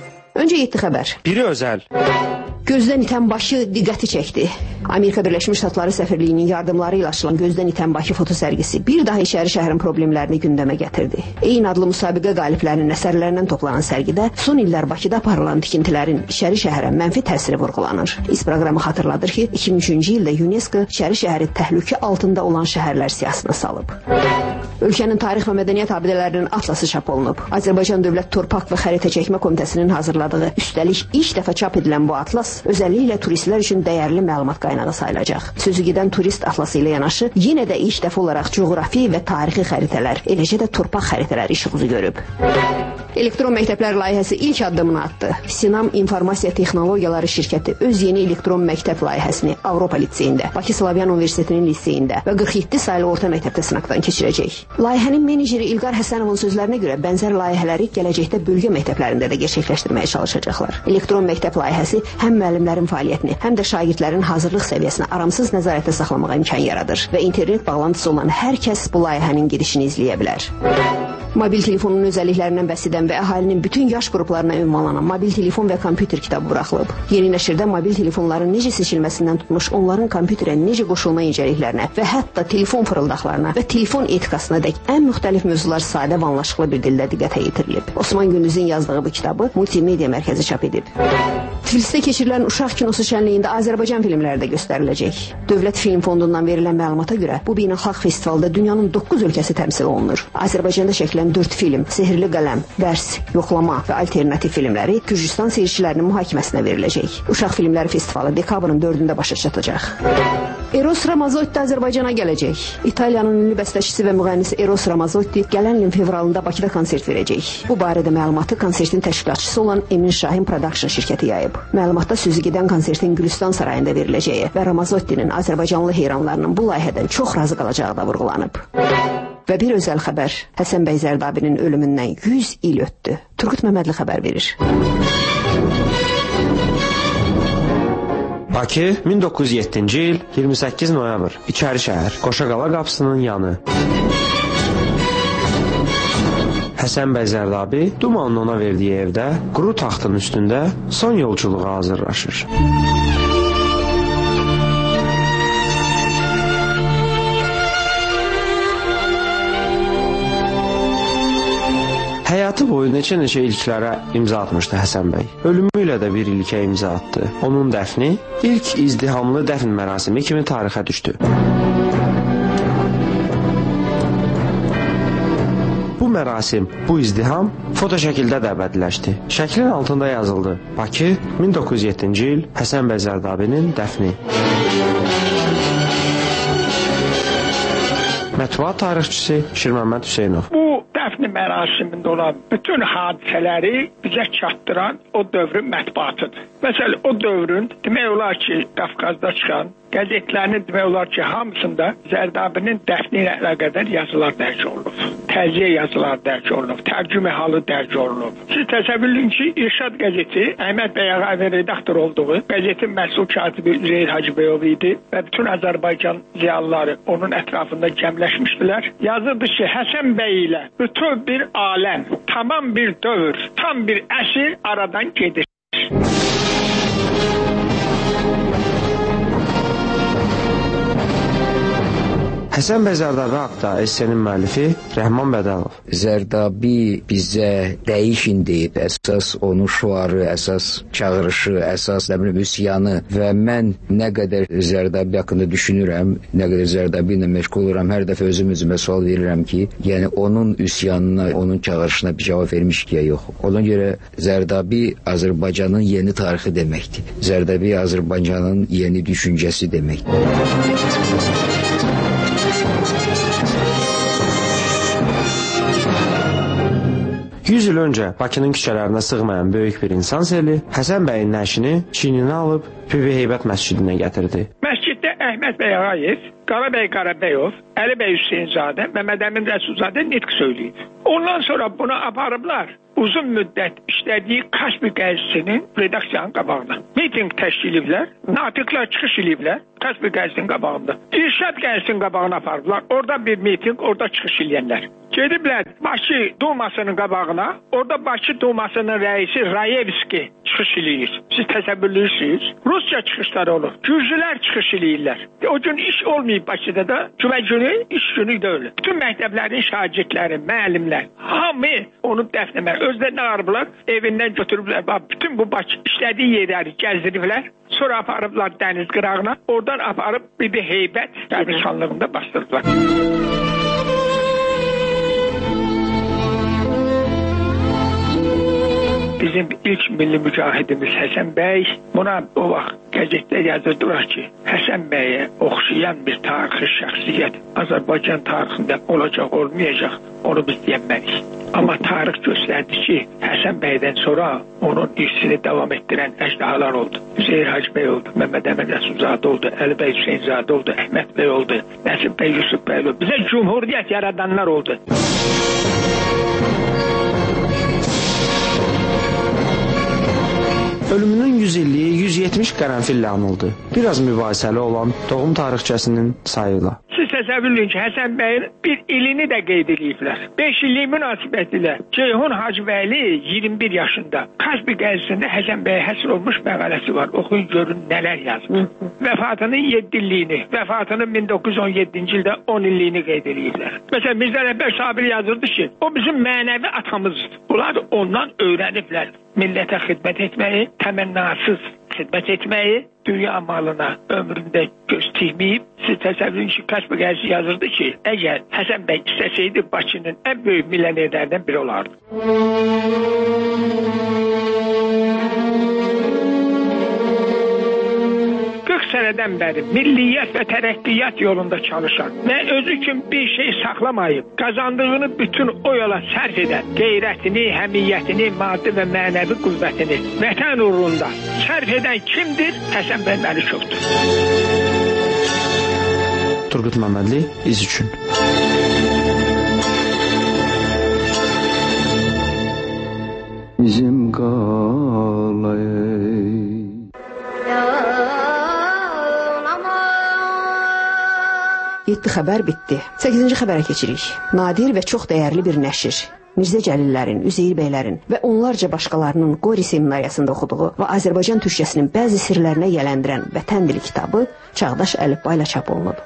Öncə 7 xəbər. Biri özəl. Gözdən itən Bakı diqqəti çəkdi. Amerika Birləşmiş Ştatları səfirliyinin yardımları ilə açılan Gözdən itən Bakı foto sərgisi bir daha İçəri şəhərin problemlərini gündəmə gətirdi. Eyni adlı müsabiqə qaliblərinin əsərlərindən toplanan sərgidə son illər Bakıda aparılan tikintilərin İçəri şəhərə mənfi təsiri vurğulanır. İz proqramı xatırladır ki, 2003-cü ildə UNESCO İçəri şəhəri təhlükə altında olan şəhərlər siyahısına salıb. Ölkənin tarix və mədəniyyət abidələrinin atlası çap olunub. Azərbaycan Dövlət Torpaq və Xəritə Çəkmə Komitəsinin hazırladığı, üstəlik ilk dəfə çap edilən bu atlas özəlliklə turistlər üçün dəyərli məlumat qaynağı sayılacaq. Sözü gedən turist atlası ilə yanaşı, yenə də ilk dəfə olaraq coğrafi və tarixi xəritələr, eləcə də torpaq xəritələri işıq üzü görüb. Elektron məktəblər layihəsi ilk addımını atdı. Sinam İnformasiya Texnologiyaları şirkəti öz yeni elektron məktəb layihəsini Avropa liseyində, Bakı Slavyan Universitetinin liseyində və 47 saylı orta məktəbdə sınaqdan keçirəcək. Layihənin meneceri İlqar Həsənovun sözlərinə görə bənzər layihələri gələcəkdə bölgə məktəblərində də gerçəkləşdirməyə çalışacaqlar. Elektron məktəb layihəsi həm müəllimlərin fəaliyyətini, həm də şagirdlərin hazırlıq səviyyəsini aramsız nəzarətdə saxlamağa imkan yaradır və internet bağlantısı olan hər kəs bu layihənin gedişini izləyə bilər. Mobil telefonun özəlliklərindən bəhs edən və əhalinin bütün yaş qruplarına ünvanlanan mobil telefon və kompüter kitabı buraxılıb. Yeni nəşrdə mobil telefonların necə seçilməsindən tutmuş, onların kompüterə necə qoşulma incəliklərinə və hətta telefon fırıldaqlarına və telefon etikasına dək ən müxtəlif mövzular sadə və anlaşılır bir dildə diqqətə yetirilib. Osman Gündüzün yazdığı bu kitabı Multimedia Mərkəzi çap edib. Tiflisdə keçirilən uşaq kinosu şənliyində Azərbaycan filmləri də göstəriləcək. Dövlət Film Fondundan verilən məlumata görə bu beynəlxalq festivalda dünyanın 9 ölkəsi təmsil olunur. Azərbaycanda çəkilən 4 film, Sehrli Qələm, Dərs, Yoxlama və alternativ filmləri Gürcüstan seyircilərinin mühakiməsinə veriləcək. Uşaq filmləri festivalı dekabrın 4-də başa çatacaq. Eros Ramazzotti Azərbaycana gələcək. İtaliyanın ünlü bəstəçisi və müğənnisi Eros Ramazzotti gələn ilin fevralında Bakıda konsert verəcək. Bu barədə məlumatı konsertin təşkilatçısı olan Emin Şahin Production şirkəti yayıb. Məlumatda sözü gedən konsertin Gülüstan sarayında veriləcəyi və Ramazottinin Azərbaycanlı heyranlarının bu layihədən çox razı qalacağı da vurğulanıb. Və bir özəl xəbər, Həsən bəy Zərdabinin ölümündən 100 il ötdü. Turqut Məmmədli xəbər verir. Bakı, 1907-ci il, 28 noyabr, İçəri şəhər, Qoşaqala qapısının yanı. Həsən bəy Zərdabi Dumanın ona verdiyi evdə, quru taxtın üstündə son yolculuğa hazırlaşır. Həyatı boyu neçə ilklərə imza atmışdı Həsən bəy. Ölümü ilə də bir ilkə imza atdı. Onun dəfni ilk izdihamlı dəfn mərasimi kimi tarixə düşdü. Bu mərasim, bu izdiham foto şəkildə də əbədiləşdi. Şəklin altında yazıldı: Bakı, 1907-ci il, Həsən bəy Zərdabinin dəfni. Mətbuat tarixçisi Şirməmməd Hüseynov. Bu dəfn mərasimində olan bütün hadisələri bizə çatdıran o dövrün mətbuatıdır. Məsələn, o dövrün demək olar ki, Qafqazda çıxan qəzetlərinin demək olar ki, hamısında Zərdabinin dəfni ilə əlaqədar yazılar dərc olunub. Təziyə yazılar dərc olunub, tərcümə halı dərc olunub. Siz təsəvvür edin ki, İrşad qəzeti Əhməd bəy Ağayevin redaktor olduğu qəzetin məsul katibi Üzeyir Hacıbəyov idi və bütün Azərbaycan ziyalıları onun ətrafında cəmləşmişdilər. Yazırdı ki, Həsən bəy ilə bütün bir aləm, tamam bir dövr, tam bir əsr aradan gedir. Həsən bəy Zərdabi haqda essenin müəllifi Rəhman Bədəlov. Zərdabi bizə dəyişin deyib, əsas onun şuarı, əsas çağırışı, əsas üsyanı və mən nə qədər Zərdabi haqqında düşünürəm, nə qədər Zərdabi ilə məşğul oluram, hər dəfə özümə sual verirəm ki, yəni onun üsyanına, onun çağırışına bir cavab vermiş ki, ya yox. Ona görə Zərdabi Azərbaycanın yeni tarixi deməkdir. Zərdabi Azərbaycanın yeni düşüncəsi deməkdir. 100 il öncə Bakının küçələrinə sığmayan böyük bir insan seli Həsən bəyin nəşini çiyninə alıb Bibi Heybət məscidinə gətirdi. Məsciddə Əhməd bəy Ağayev, Qarabəy Qarabəyov, Əli bəy Hüseynzadə, Məmməd Əmin Rəsulzadə nitq söyləyib. Ondan sonra bunu aparıblar uzun müddət işlədiyi Kaspi qəzetinin redaksiyanın qabağında miting təşkil ediblər, natiqlər çıxış ediblər Kaspi qəzetinin qabağında. İrşad qəzetinin qabağına apardılar. Orada bir miting, orada çıxış edənlər. Gediblər Bakı Dumasının qabağına, orada Bakı Dumasının rəisi Rayevski çıxış edir. Siz təsəvvürlüsünüz. Rusca çıxışlar olur. Gürcülər çıxış edirlər. O gün iş olmayıb Bakıda da. Cümə günü iş günü deyil. Bütün məktəblərin şagirdləri, müəllimlər, hamı onu dəfn etmək. Özlərini ağırıblar, evindən götürüblər. Bütün bu Bakı işlədiyi yerləri gəzdiriblər. Sonra aparıblar dəniz qırağına. Oradan aparıb bir de heybət qəbristanlığında bastırdılar. Bizim ilk milli mücahidimiz Həsən bəy, buna o vaxt qəzetdə yazırdılar ki, Həsən bəyə oxşayan bir tarixi şəxsiyyət Azərbaycan tarixində olacaq, olmayacaq, onu biz deyəmərik. Amma tarix göstərdi ki, Həsən bəydən sonra onun irsini davam etdirən əjdahalar oldu. Üzeyir Hacı bəy oldu, Məhəmməd Əməd Rəsulzadə oldu, Əli bəy Hüseynzadə oldu, Əhməd bəy oldu, Nəsib bəy Yusuf bəy oldu. Bizə cumhuriyyət yaradanlar oldu. Ölümünün 100 illiyi 170 qərənfillə anıldı. Biraz mübahisəli olan doğum tarixçəsinin sayıyla. Siz təsəvvürləyin ki, Həsən bəyin bir ilini də qeyd ediblər. 5 illik münasibətilə Ceyhun Hacıbəyli 21 yaşında Kaspi qəzetində Həsən bəyə həsr olmuş məqaləsi var. Oxuyun görün nələr yazmış. Vəfatının 7 illiyini, vəfatının 1917-ci ildə 10 illiyini qeyd ediblər. Məsələn, Mirzə Rəhbər Sabir yazırdı ki, o bizim mənəvi atamızdır. Bunlar ondan öyrəniblər. Millətə xidmət etməyi, təmənnasız xidmət etməyi, dünya malına ömründə göz tikməyib. Siz təsəvvürün ki, Kaspi qəzeti yazırdı ki, əgər Həsən bəy istəsəydi Bakının ən böyük milyonerlərdən biri olardı. 40 sənədən bəri milliyyət və tərəqqiyat yolunda çalışan və özü üçün bir şey saxlamayıb, qazandığını bütün o yola sərf edən, qeyrətini, həmiyyətini, maddi və mənəvi qüvvətini vətən uğrunda sərf edən kimdir? Həsən bəy Məlikovdur. Turgut Məmmədli, iz üçün. Bizim qalay 7 xəbər bitdi. 8-ci xəbərə keçirik. Nadir və çox dəyərli bir nəşr. Mirzə Cəlillərin, Üzeyir bəylərin və onlarca başqalarının Qori seminariyasında oxuduğu və Azərbaycan türkçəsinin bəzi sirlərinə yələndirən Vətən dili kitabı çağdaş əlifba ilə çap olunub.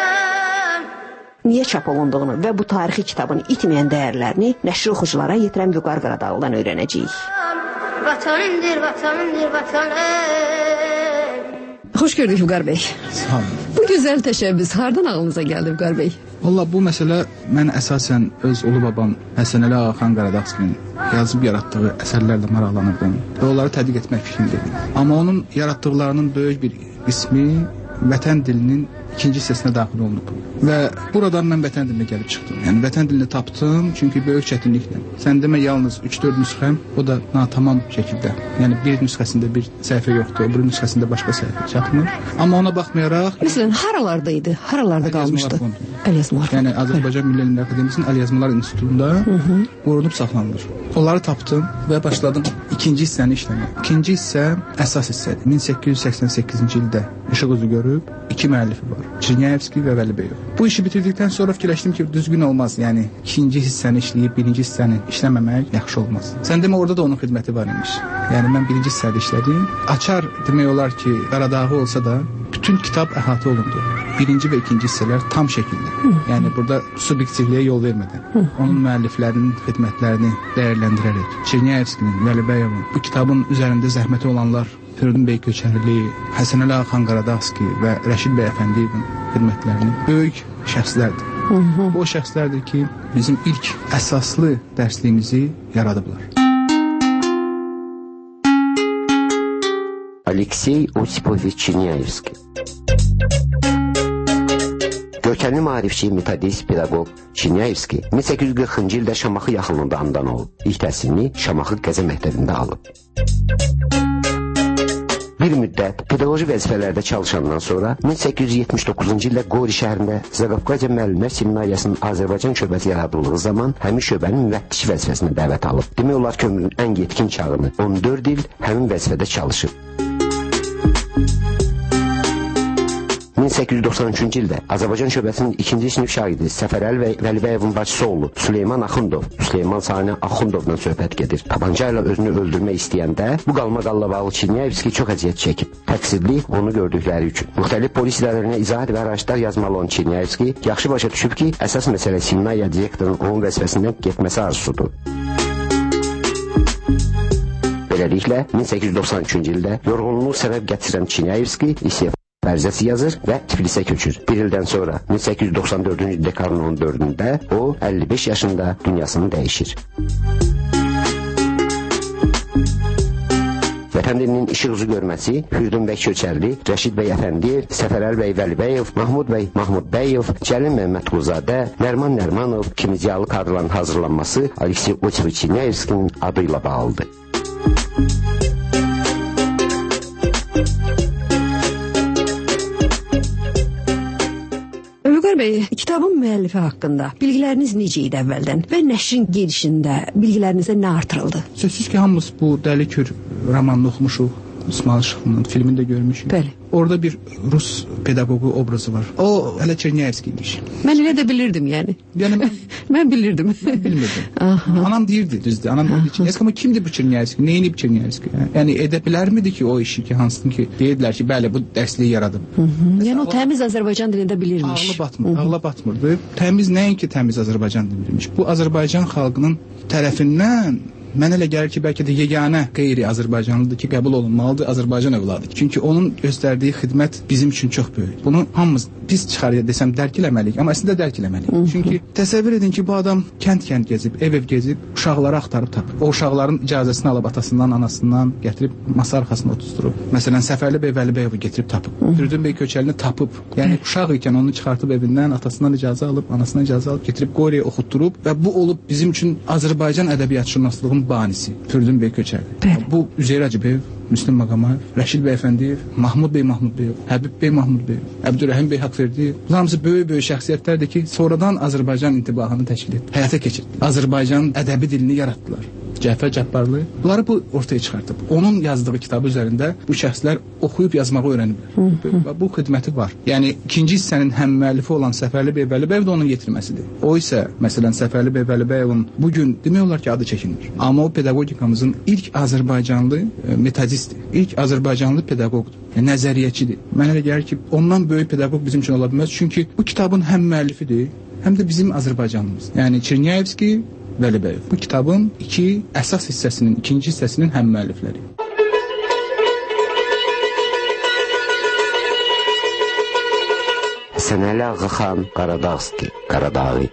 Niyə çap olunduğunu və bu tarixi kitabın itməyən dəyərlərini nəşr oxuculara yetirən Vüqar Qaradağlıdan öyrənəcəyik. Vətənimdir, vətənimdir, vətənim. Xoş gördük Vüqar bəy. Sağ olun. Bu gözəl təşəbbüs hardan ağlınıza gəldi Vüqar bəy? Valla bu məsələ mən əsasən öz ulu babam Həsən Əli Ağaxan Qaradağlı'nın yazıb yaratdığı əsərlərlə maraqlanırdım və onları tədqiq etmək fikrindeydim. Amma onun yaratdıqlarının böyük bir qismi vətən dilinin ikinci hissəsinə daxil olunub. Və buradan mən vətən dilinə gəlib çıxdım. Yəni vətən dilini tapdım, çünki böyük çətinliklə. Sən demə yalnız 3-4 nüsxəm, o da natamam şəkildə. Yəni bir nüsxəsində bir səhifə yoxdur, öbür nüsxəsində başqa səhifə çatmır. Amma ona baxmayaraq... Məsələn, haralardaydı? Haralarda qalmışdı? Əlyazmalar. Yəni Azərbaycan Milli Elmlər Akademiyasının Əlyazmalar İnstitutunda qorunub saxlanılır. Onları tapdım və başladım ikinci hissəni işləmək. İkinci hissə əsas hissədir. 1888-ci ildə işıq üzü görüb, 2 müəllifi var. Çirnyayevski və Vəlibəyov. Bu işi bitirdikdən sonra fikirləşdim ki, düzgün olmaz. Yəni ikinci hissəni işləyib, birinci hissəni işləməmək yaxşı olmaz. Sən demə orada da onun xidməti var imiş. Yəni mən birinci hissədə işlədim. Açar demək olar ki, Qaradağı olsa da bütün kitab əhatə olundu. Birinci və ikinci hissələr tam şəkildə. Yəni burada subyektivliyə yol vermədən, onun müəlliflərinin xidmətlərini dəyərləndirərək, Çirnyayevskinin, Vəlibəyovun, bu kitabın üzərində zəhməti olanlar Firidun bəy Köçərli, Həsən Əli Ağaxan Qaradağski və Rəşid bəy Əfəndiyevin xidmətlərini böyük şəxslərdir. O şəxslərdir ki, bizim ilk əsaslı dərsliyimizi yaradıblar. Aleksey Osipovich Çirnyayevski. Görkəmli maarifçi, metodist, pedaqoq Çirnyayevski 1840-cı ildə Şamaxı yaxınlığında anadan olub. İlk təhsilini Şamaxı Qəzə məktəbində alıb. Bir müddət pedaqoji vəzifələrdə çalışandan sonra 1879-cu ildə Qori şəhərində Zaqafqaziya müəllimlər seminariyasının Azərbaycan şöbəsi yaradıldığı zaman həmin şöbənin müvəttişi vəzifəsinə dəvət alıb. Demək olar ki, ömrünün ən yetkin çağını 14 il həmin vəzifədə çalışıb. 1893-cü ildə Azərbaycan şöbəsinin 2-ci sinif şagirdi Səfərəli Vəlibəyevin bacısı oğlu Süleyman Axundov, Süleyman Sani Axundovla söhbət gedir. Tabanca ilə özünü öldürmək istəyəndə bu qalmaqalla bağlı Çinyayevski çox əziyyət çəkib. Təqsirli onu gördükləri üçün. Müxtəlif polis idarələrinə izahat və araçlar yazmalı olan Çinyayevski yaxşı başa düşüb ki, əsas məsələ seminariya direktorunun onun vəzifəsindən getməsi arzusudur. Beləliklə, 1893-cü ildə yorğunluğu səbəb gətirən Çinyayevski istifa fərzəsi yazır və Tiflisə köçür. Bir ildən sonra 1894-cü dekabrın 14-də o 55 yaşında dünyasını dəyişir. Vətən dilinin işıq üzü görməsi Fürdun bəy Köçərli, Rəşid bəy Əfəndiyev, Səfərəli bəy Vəlibəyov, Mahmud bəy Mahmudbəyev, Cəlil Məmmədquluzadə, Nərman Nərmanov kimi ziyalı kadrların hazırlanması Aleksey Otifoviç Çinyayevskinin adı ilə bağlıdır. Bəy, kitabın müəllifi haqqında bilgiləriniz necə idi əvvəldən və nəşrin gedişində bilgilerinizə nə artırıldı? Sözsüz ki, hamımız bu Dəli Kür romanını oxumuşuq, İsmail Şıxlının filmini də görmüşük. Bəli. Orada bir Rus pedaqoqu obrazı var. O hələ Çernyayevski imiş. Mən elə də bilirdim yəni. Yəni mən bilirdim. Mən bilmirdim. Anam deyirdi, düzdür. Anam deyirdi Çernyayevski, amma kimdir bu Çernyayevski? Neyini bu Çernyayevski? Yəni edə bilərmidi ki, o işi ki, hansını ki, deyirlər ki, bəli, bu dərsliyi yaradıb. Yəni o təmiz Azərbaycan dilində bilirmiş. Ağla batmırdı. Təmiz nəinki təmiz Azərbaycan dilində bilirmiş. Bu Azərbaycan xalqının tərəfindən mənə elə gəlir ki, bəlkə də yeganə qeyri-Azərbaycanlıdır ki, qəbul olunmalıdır Azərbaycan övladı. Çünki onun göstərdiyi xidmət bizim üçün çox böyük. Bunu hamımız biz çıxarıya desəm dərk eləməliyik, amma əslində dərk eləməliyik. Çünki təsəvvür edin ki, bu adam kənd-kənd gezib, ev-ev gezib, uşaqları axtarıb tapıb. O uşaqların icazəsini alıb atasından, anasından gətirib masa arxasına oturtdurub. Məsələn, Səfərli bəy Vəlibəyevi gətirib tapıb. Fürdun bəy Köçərlini tapıb. Yəni uşaq ikən onu çıxartıb evindən, atasından icazə alıb, anasından icazə alıb, gətirib Qoriyə oxutdurub və bu olub bizim üçün Azərbaycan ədəbiyyatşünaslığının banisi Fürdun bəy Köçərli. Bu Üzeyir Hacıbəyev, Müslüm Maqamayev, Rəşid bəy Əfəndiyev, Mahmud bəy Mahmudbəyev, Həbib bəy Mahmudbəyev, Əbdürrəhim bəy Haqverdiyev. Bunlar hamısı böyük-böyük şəxsiyyətlərdir ki, sonradan Azərbaycan intibahını təşkil etdi, həyata keçirdi. Azərbaycan ədəbi dilini yaratdılar. Cəfər Cəbbarlı bunları bu ortaya çıxartıb. Onun yazdığı kitabı üzərində bu şəxslər oxuyub yazmağı öyrəniblər. Bu xidməti var. Yəni ikinci hissənin həm müəllifi olan Səfərli bəy Vəlibəyev də onun yetirməsidir. O isə məsələn Səfərli bəy Vəlibəyevin bu gün demək olar ki, adı çəkilir. Amma o pedaqogikamızın ilk Azərbaycanlı metodistdir. İlk Azərbaycanlı pedaqoqdur. Yəni nəzəriyyəçidir. Mənə elə gəlir ki, ondan böyük pedaqoq bizim üçün ola bilməz. Çünki bu kitabın həm müəllifidir, həm də bizim Azərbaycanlımız. Yəni Çernyayevski, Vəlibəyev. Bu kitabın əsas hissəsinin, ikinci hissəsinin həm müəllifləri. Həsənəli Ağaxan Qaradağski, Qaradağı.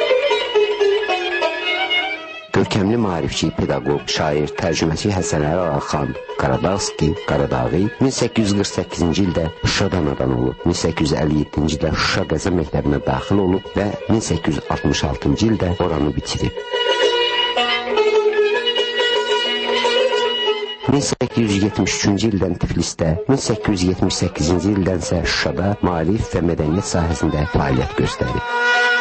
Görkəmli maarifçi, pedaqoq, şair, tərcüməçi Həsənəli Ağaxan Qaradağski, Qaradağı 1848-ci ildə Şuşada anadan olub. 1857-ci ildə Şuşa Qəzə məktəbinə daxil olub və 1866-cı ildə oranı bitirib. 1873-cü ildən Tiflisdə, 1878-ci ildən isə Şuşada maarif və mədəniyyət sahəsində fəaliyyət göstərib.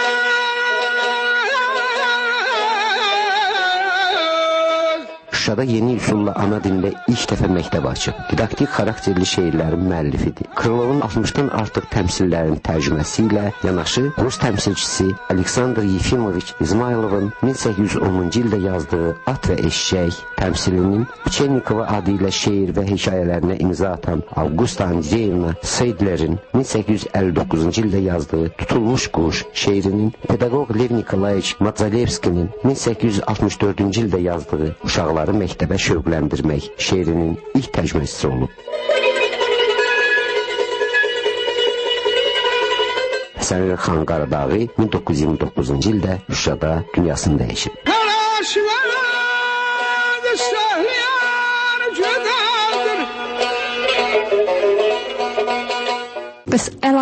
Şuşada yeni üsulla ana dilində ilk dəfə məktəb açıb. Didaktik xarakterli şeirlərin müəllifidir. Krılovun 60-dan artıq təmsillərin tərcüməsi ilə yanaşı Rus təmsilçisi Aleksandr Yefimoviç İzmaylovun 1810-cu ildə yazdığı At və Eşşək təmsilinin Pçennikova adı ilə şeir və hekayələrinə imza atan Avgusta Andreyevna Seydlerin 1859-cu ildə yazdığı Tutulmuş Quş şeirinin pedaqoq Lev Nikolayeviç Madzalevskinin 1864-cü ildə yazdığı Uşaqları məktəbə şövqləndirmək şeirinin ilk tərcüməsisi olub. Həsənəli Ağaxan Qaradağı 1929-cu ildə Şuşada dünyasını dəyişib. Bəs əlavə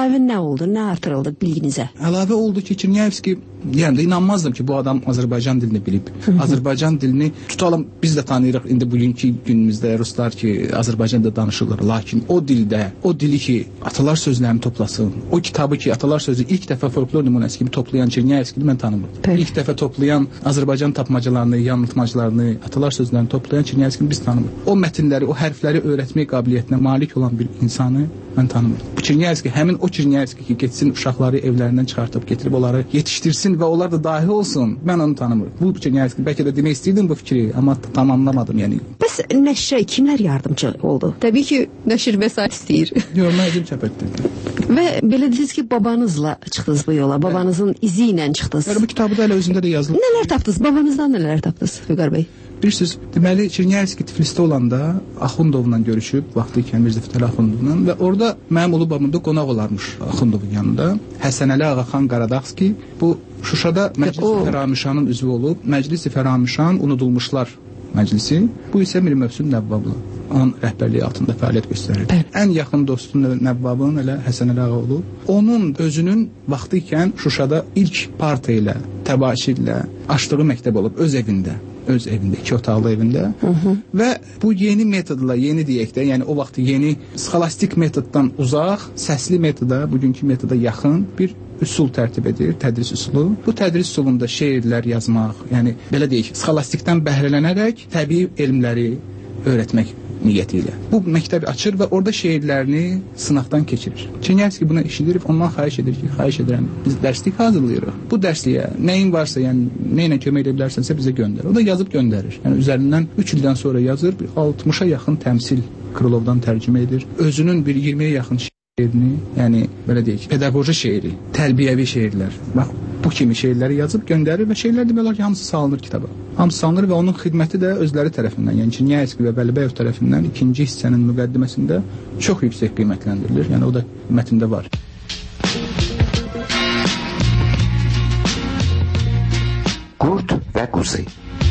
Əlavə nə oldu, nə artırıldı bilginizə? Əlavə oldu ki, Çernyayevski, yəni inanmazdım ki, bu adam Azərbaycan dilini bilib. Azərbaycan dilini tutalım, biz də tanıyırıq indi bugünkü günümüzdə ruslar ki, Azərbaycanda danışırlar. Lakin o dildə, o dili ki, atalar sözlərini toplasın, o kitabı ki, atalar sözü ilk dəfə folklor nümunəsi kimi toplayan Çernyayevskini mən tanımırdım. İlk dəfə toplayan Azərbaycan tapmacalarını, yanıltmacılarını, atalar sözlərini toplayan Çernyayevskini biz tanımırıq. O mətnləri, o hərfləri öyrətmək qabiliyyətinə malik olan bir insanı mən tanımırdım. Bu Çernyayevski, həmin o Çernyayevski ki, getsin uşaqları evlərindən çıxartıb getirib onları yetişdirsin və onlar da dahi olsun, mən onu tanımırım. Bu Çernyayevski, bəlkə də demək istəyirdim bu fikri, amma tamamlamadım yəni. Bəs nəşrə kimlər yardımcı oldu? Təbii ki, nəşr vəsait istəyir. Yox, məzim çəpətdir. Və belə dediniz ki, babanızla çıxdınız bu yola, babanızın izi ilə çıxdınız. Bu kitabı da elə özündə də yazılıb. Nələr tapdınız, babanızdan nələr tapdınız, Füqar bəy? Bilirsiniz, deməli Çernyayevski Tiflisdə olanda Axundovla görüşüb, vaxtı ikən Mirzə Fətəli Axundovla və orada mənim ulu babamda qonaq olarmış Axundovun yanında. Həsənəli Ağaxan Qaradağski bu Şuşada Məclis-i Fəramişanın üzvü olub. Məclis-i Fəramişan Unudulmuşlar Məclisi. Bu isə Mir Mövsüm Nəvvablı. Onun rəhbərliyi altında fəaliyyət göstərir. Ən yaxın dostu Nəvvabın elə Həsənəli Ağa olub. Onun özünün vaxtı ikən Şuşada ilk partiya ilə, təbaşir ilə açdığı məktəb olub öz evində. Öz evində, 2 otaqlı evində. Və bu yeni metodla, yeni deyək də, yəni o vaxt yeni sxolastik metoddan uzaq, səsli metoda, bugünkü metoda yaxın bir üsul tərtib edir, tədris üsulu. Bu tədris üsulunda şeirlər yazmaq, yəni belə deyək, sxolastikdən bəhrələnərək təbii elmləri öyrətmək niyyəti ilə. Bu məktəbi açır və orada şeirlərini sınaqdan keçirir. Çernyayevski buna eşidir, ondan xahiş edir ki, xahiş edirəm, biz dərslik hazırlayırıq. Bu dərsliyə nəyin varsa, yəni nə ilə kömək edə bilərsənsə bizə göndər. O da yazıb göndərir. Yəni üzərindən 3 ildən sonra yazır, 60-a yaxın təmsil Krılovdan tərcümə edir. Özünün bir 20-yə yaxın şeirini, yəni belə deyək, pedaqoji şeiri, tərbiyəvi şeirlər. Bax, bu kimi şeirləri yazıb göndərir və şeirlər demək olar ki, hamısı salınır kitaba. Hamısı salınır və onun xidməti də özləri tərəfindən, yəni Çernyayevski və Vəlibəyov tərəfindən ikinci hissənin müqəddiməsində çox yüksək qiymətləndirilir. Yəni o da mətndə var. Qurd və quzu.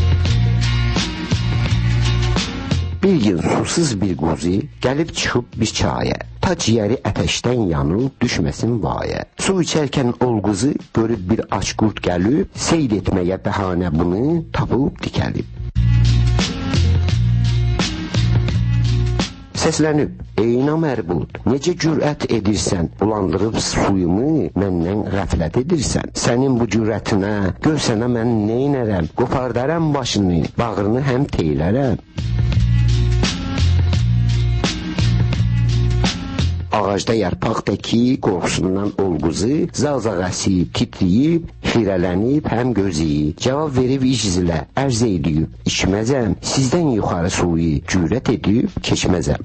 Bir gün susuz bir quzu gəlib çıxıb bir çaya. Ta ciyəri ətəşdən yanıb düşməsin vaya. Su içərkən ol quzu görüb bir aç qurd gəlib, seyr etməyə bəhanə bunu tapıb dikəlib. Səslənib, ey namərbud, necə cürət edirsən, bulandırıb suyumu məndən qəflət edirsən. Sənin bu cürətinə, gör sənə mən neynərəm, qopardaram başını, bağrını həm teylərəm. Ağacda yarpaqdakı qorxusundan olquzu zalzaq əsib, titriyib, xirələnib, həm gözəyib. Cavab verib iczilə, ərz edib, içməzəm, sizdən yuxarı suyu cürət edib, keçməzəm.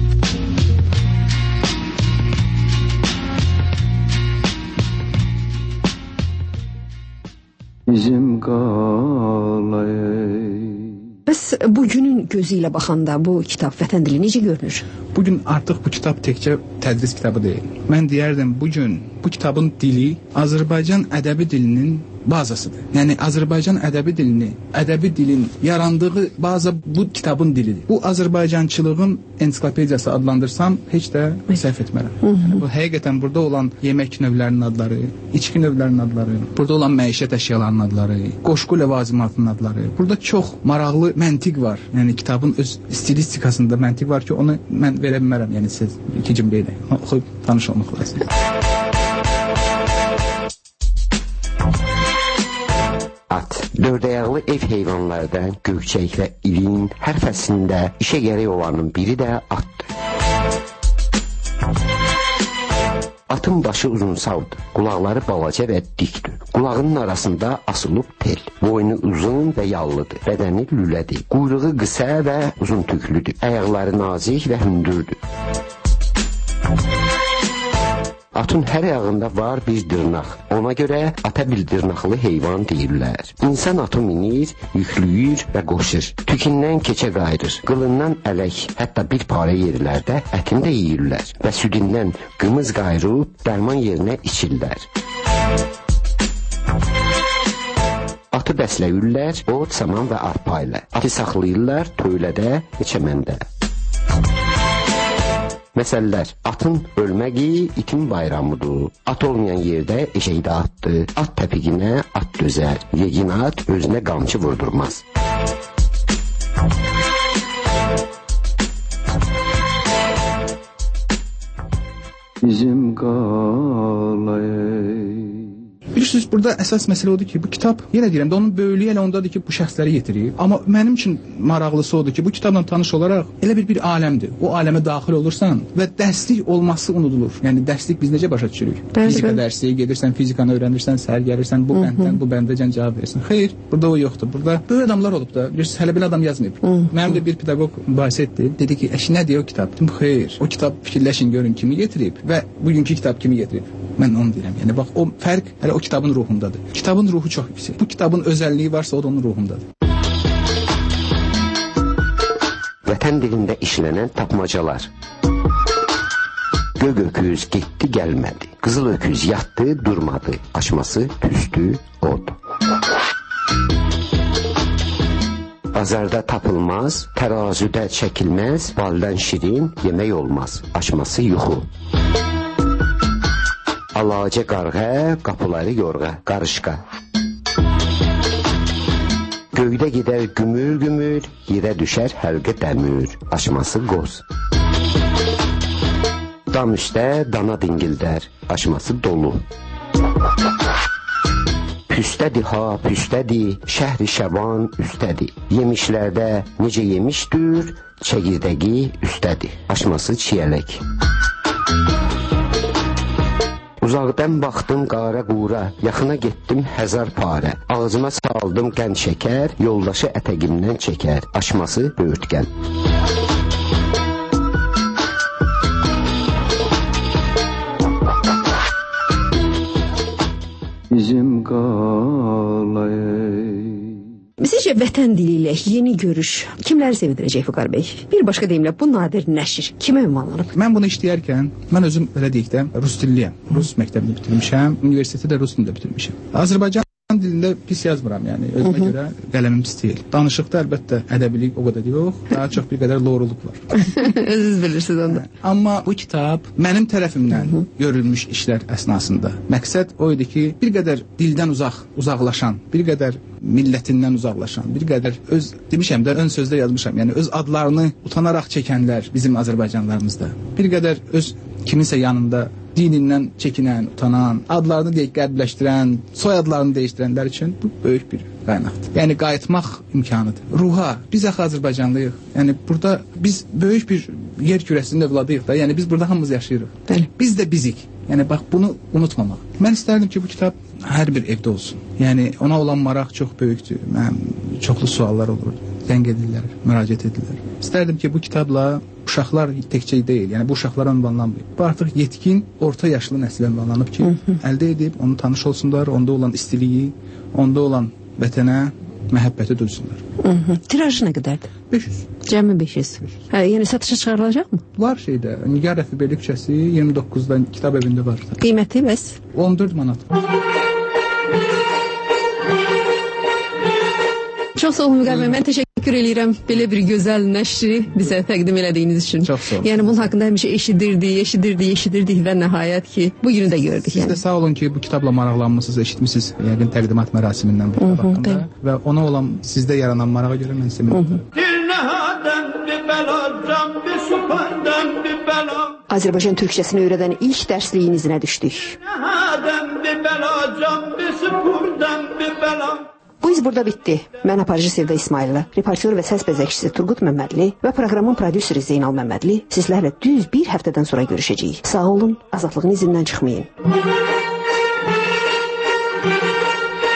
Bizim qalay. Bəs bugünün gözü ilə baxanda bu kitab vətən dili necə görünür? Bugün artıq bu kitab təkcə tədris kitabı deyil. Mən deyərdim, bugün bu kitabın dili Azərbaycan ədəbi dilinin bazasıdır. Yəni Azərbaycan ədəbi dilini, ədəbi dilin yarandığı baza bu kitabın dilidir. Bu Azərbaycançılığın ensiklopediyası adlandırsam heç də səhv etmərəm. Yəni, bu həqiqətən burada olan yemək növlərinin adları, içki növlərinin adları, burada olan məişət əşyalarının adları, qoşqu ləvazimatının adları. Burada çox maraqlı məntiq var. Yəni kitabın öz stilistikasında məntiq var ki, onu mən verə bilmərəm. Yəni siz ikinci belə oxuyub tanış olmaq lazımdır. Dördəyaqlı ev heyvanlardan gökçək və ilin hər fəslində işə gərək olanın biri də atdır. Atın başı uzunsaldır, qulaqları balaca və dikdir. Qulağının arasında asılıb tel, boynu uzun və yallıdır, bədəni lülədir, quyruğu qısa və uzun tüklüdür, ayaqları nazik və hündürdür. Atın hər ayağında var bir dırnaq. Ona görə ata bir dırnaqlı heyvan deyirlər. İnsan atı minir, yüklüyür və qoşur. Tükündən keçə qayırır. Qılından ələk, hətta bir parə yerlərdə ətini də yeyirlər. Və südündən qımız qayırıb dərman yerinə içirlər. Atı bəsləyirlər, ot, saman və arpa ilə. Atı saxlayırlar töylədə və çəməndə. Məsələlər: atın ölməyi itin bayramıdır. At olmayan yerdə eşəkdə atdır. At təpiqinə at dözər. Yegin at özünə qamçı vurdurmaz. Bizim qalayı. Bilirsiniz, burada əsas məsələ odur ki, bu kitab, yenə deyirəm də, onun böyüklüyü elə ondadır ki, bu şəxsləri yetirir. Amma mənim üçün maraqlısı odur ki, bu kitabla tanış olaraq elə bir aləmdir. O aləmə daxil olursan və dərslik olması unudulur. Yəni dərslik biz necə başa düşürük? Fizika dərsi, gedirsən, fizikanı öyrənirsən, səhər gəlirsən, bu bənddən, bu bəndəcən cavab verirsən. Xeyr, burada o yoxdur. Burada böyük adamlar olub da, bilirsiniz, hələ belə adam yazmayıb. Mənim də bir pedaqoq mübahisə etdi. Dedi ki, nə deyir o kitab? Dedim, xeyr, o kitab fikirləşin, görün kimi getirib və bugünkü kitab kimi getirib. Mən onu deyirəm. Yəni bax, o fərq hələ o kitabın ruhundadır. Kitabın ruhu çox yüksək. Bu kitabın özəlliyi varsa, o da onun ruhundadır. Vətən dilində işlənən tapmacalar. Göq öküz getdi, gəlmədi. Qızıl öküz yatdı, durmadı. Açması tüstü, od. Bazarda tapılmaz, tərazüdə çəkilməz, baldan şirin yemək olmaz. Açması yuxu. Alacə qarğa, qapıları yorğa, qarışqa. Göydə gedər gümür-gümür, yerə düşər həlqə dəmür, açması qoz. Dam üstə dana dingildər, açması dolu. Püstədir ha, püstədir, şəhri şəban üstədir. Yemişlərdə necə yemişdir, çəkirdəgi üstədir, açması çiyələk. Uzaqdan baxdım qara qura, yaxına getdim həzar parə. Ağzıma saldım qənd şəkər, yoldaşı ətəqimdən çəkər, açması böyürtkən. Bizim qalayı. Sizcə vətən dili ilə yeni görüş kimləri sevindirəcək Vüqar bəy? Bir başqa deyimlə, bu nadir nəşr kimə ünvanlanıb? Mən bunu işləyərkən, mən özüm belə deyək də, rus dilliyəm. Rus məktəbini bitirmişəm, universiteti də rus dilində bitirmişəm. Azərbaycan dilində pis yazmıram, yəni özümə görə qələmim pis deyil. Danışıqda əlbəttə ədəbilik o qədər yox, daha çox bir qədər loruluq var. Özünüz bilirsiniz onda. Amma bu kitab mənim tərəfimdən görülmüş işlər əsnasında. Məqsəd o idi ki, bir qədər dildən uzaqlaşan, bir qədər millətindən uzaqlaşan, bir qədər demişəm də, ön sözdə yazmışam, yəni öz adlarını utanaraq çəkənlər bizim Azərbaycanlarımızda. Bir qədər öz kiminsə yanında dinindən çəkinən, utanan, adlarını deyək qəribləşdirən, soyadlarını dəyişdirənlər üçün bu böyük bir qaynaqdır. Yəni qayıtmaq imkanıdır. Ruha, biz axı Azərbaycanlıyıq. Yəni burada biz böyük bir yer kürəsinin övladıyıq da. Yəni biz burada hamımız yaşayırıq. Biz də bizik. Yəni bax, bunu unutmamaq. Mən istərdim ki, bu kitab hər bir evdə olsun. Yəni ona olan maraq çox böyükdür. Mənim çoxlu suallar olurdu. Zəng edirlər, müraciət edirlər. İstərdim ki, bu kitabla uşaqlar təkcə deyil, yəni bu uşaqlara ünvanlanmır. Bu artıq yetkin, orta yaşlı nəslə ünvanlanıb ki, əldə edib, onu tanış olsunlar, onda olan istiliyi, onda olan vətənə məhəbbəti duysunlar. Tirajı nə qədərdir? 500. Cəmi 500. Yəni satışa çıxarılacaq mı? Var şeydə, Nigar Rəfibeli küçəsi 29-dan kitab evində var. Qiyməti bəs? 14 manat. Çox sağ olun Vüqar bəy, mən təşəkkür edirəm belə bir gözəl nəşri bizə təqdim elədiyiniz üçün. Çox sağ olun. Yəni bunun haqqında həmişə eşidirdik və nəhayət ki, bugünü də gördük. Siz də sağ olun ki, bu kitabla maraqlanmışsınız, eşitmişsiniz yəqin təqdimat mərasimindən bu kitab haqqında və ona olan sizdə yaranan marağa görə mən sizə minnətdaram. Azərbaycan türkçəsini öyrədən ilk dərsliyinizə düşdük. Bu iz burada bitdi. Mən aparıcı Sevda İsmailova, reportyor və səs bəzəkçisi Turqut Məmmədli və proqramın prodüseri Zeynal Məmmədli sizlərlə düz bir həftədən sonra görüşəcəyik. Sağ olun, azadlığın izindən çıxmayın.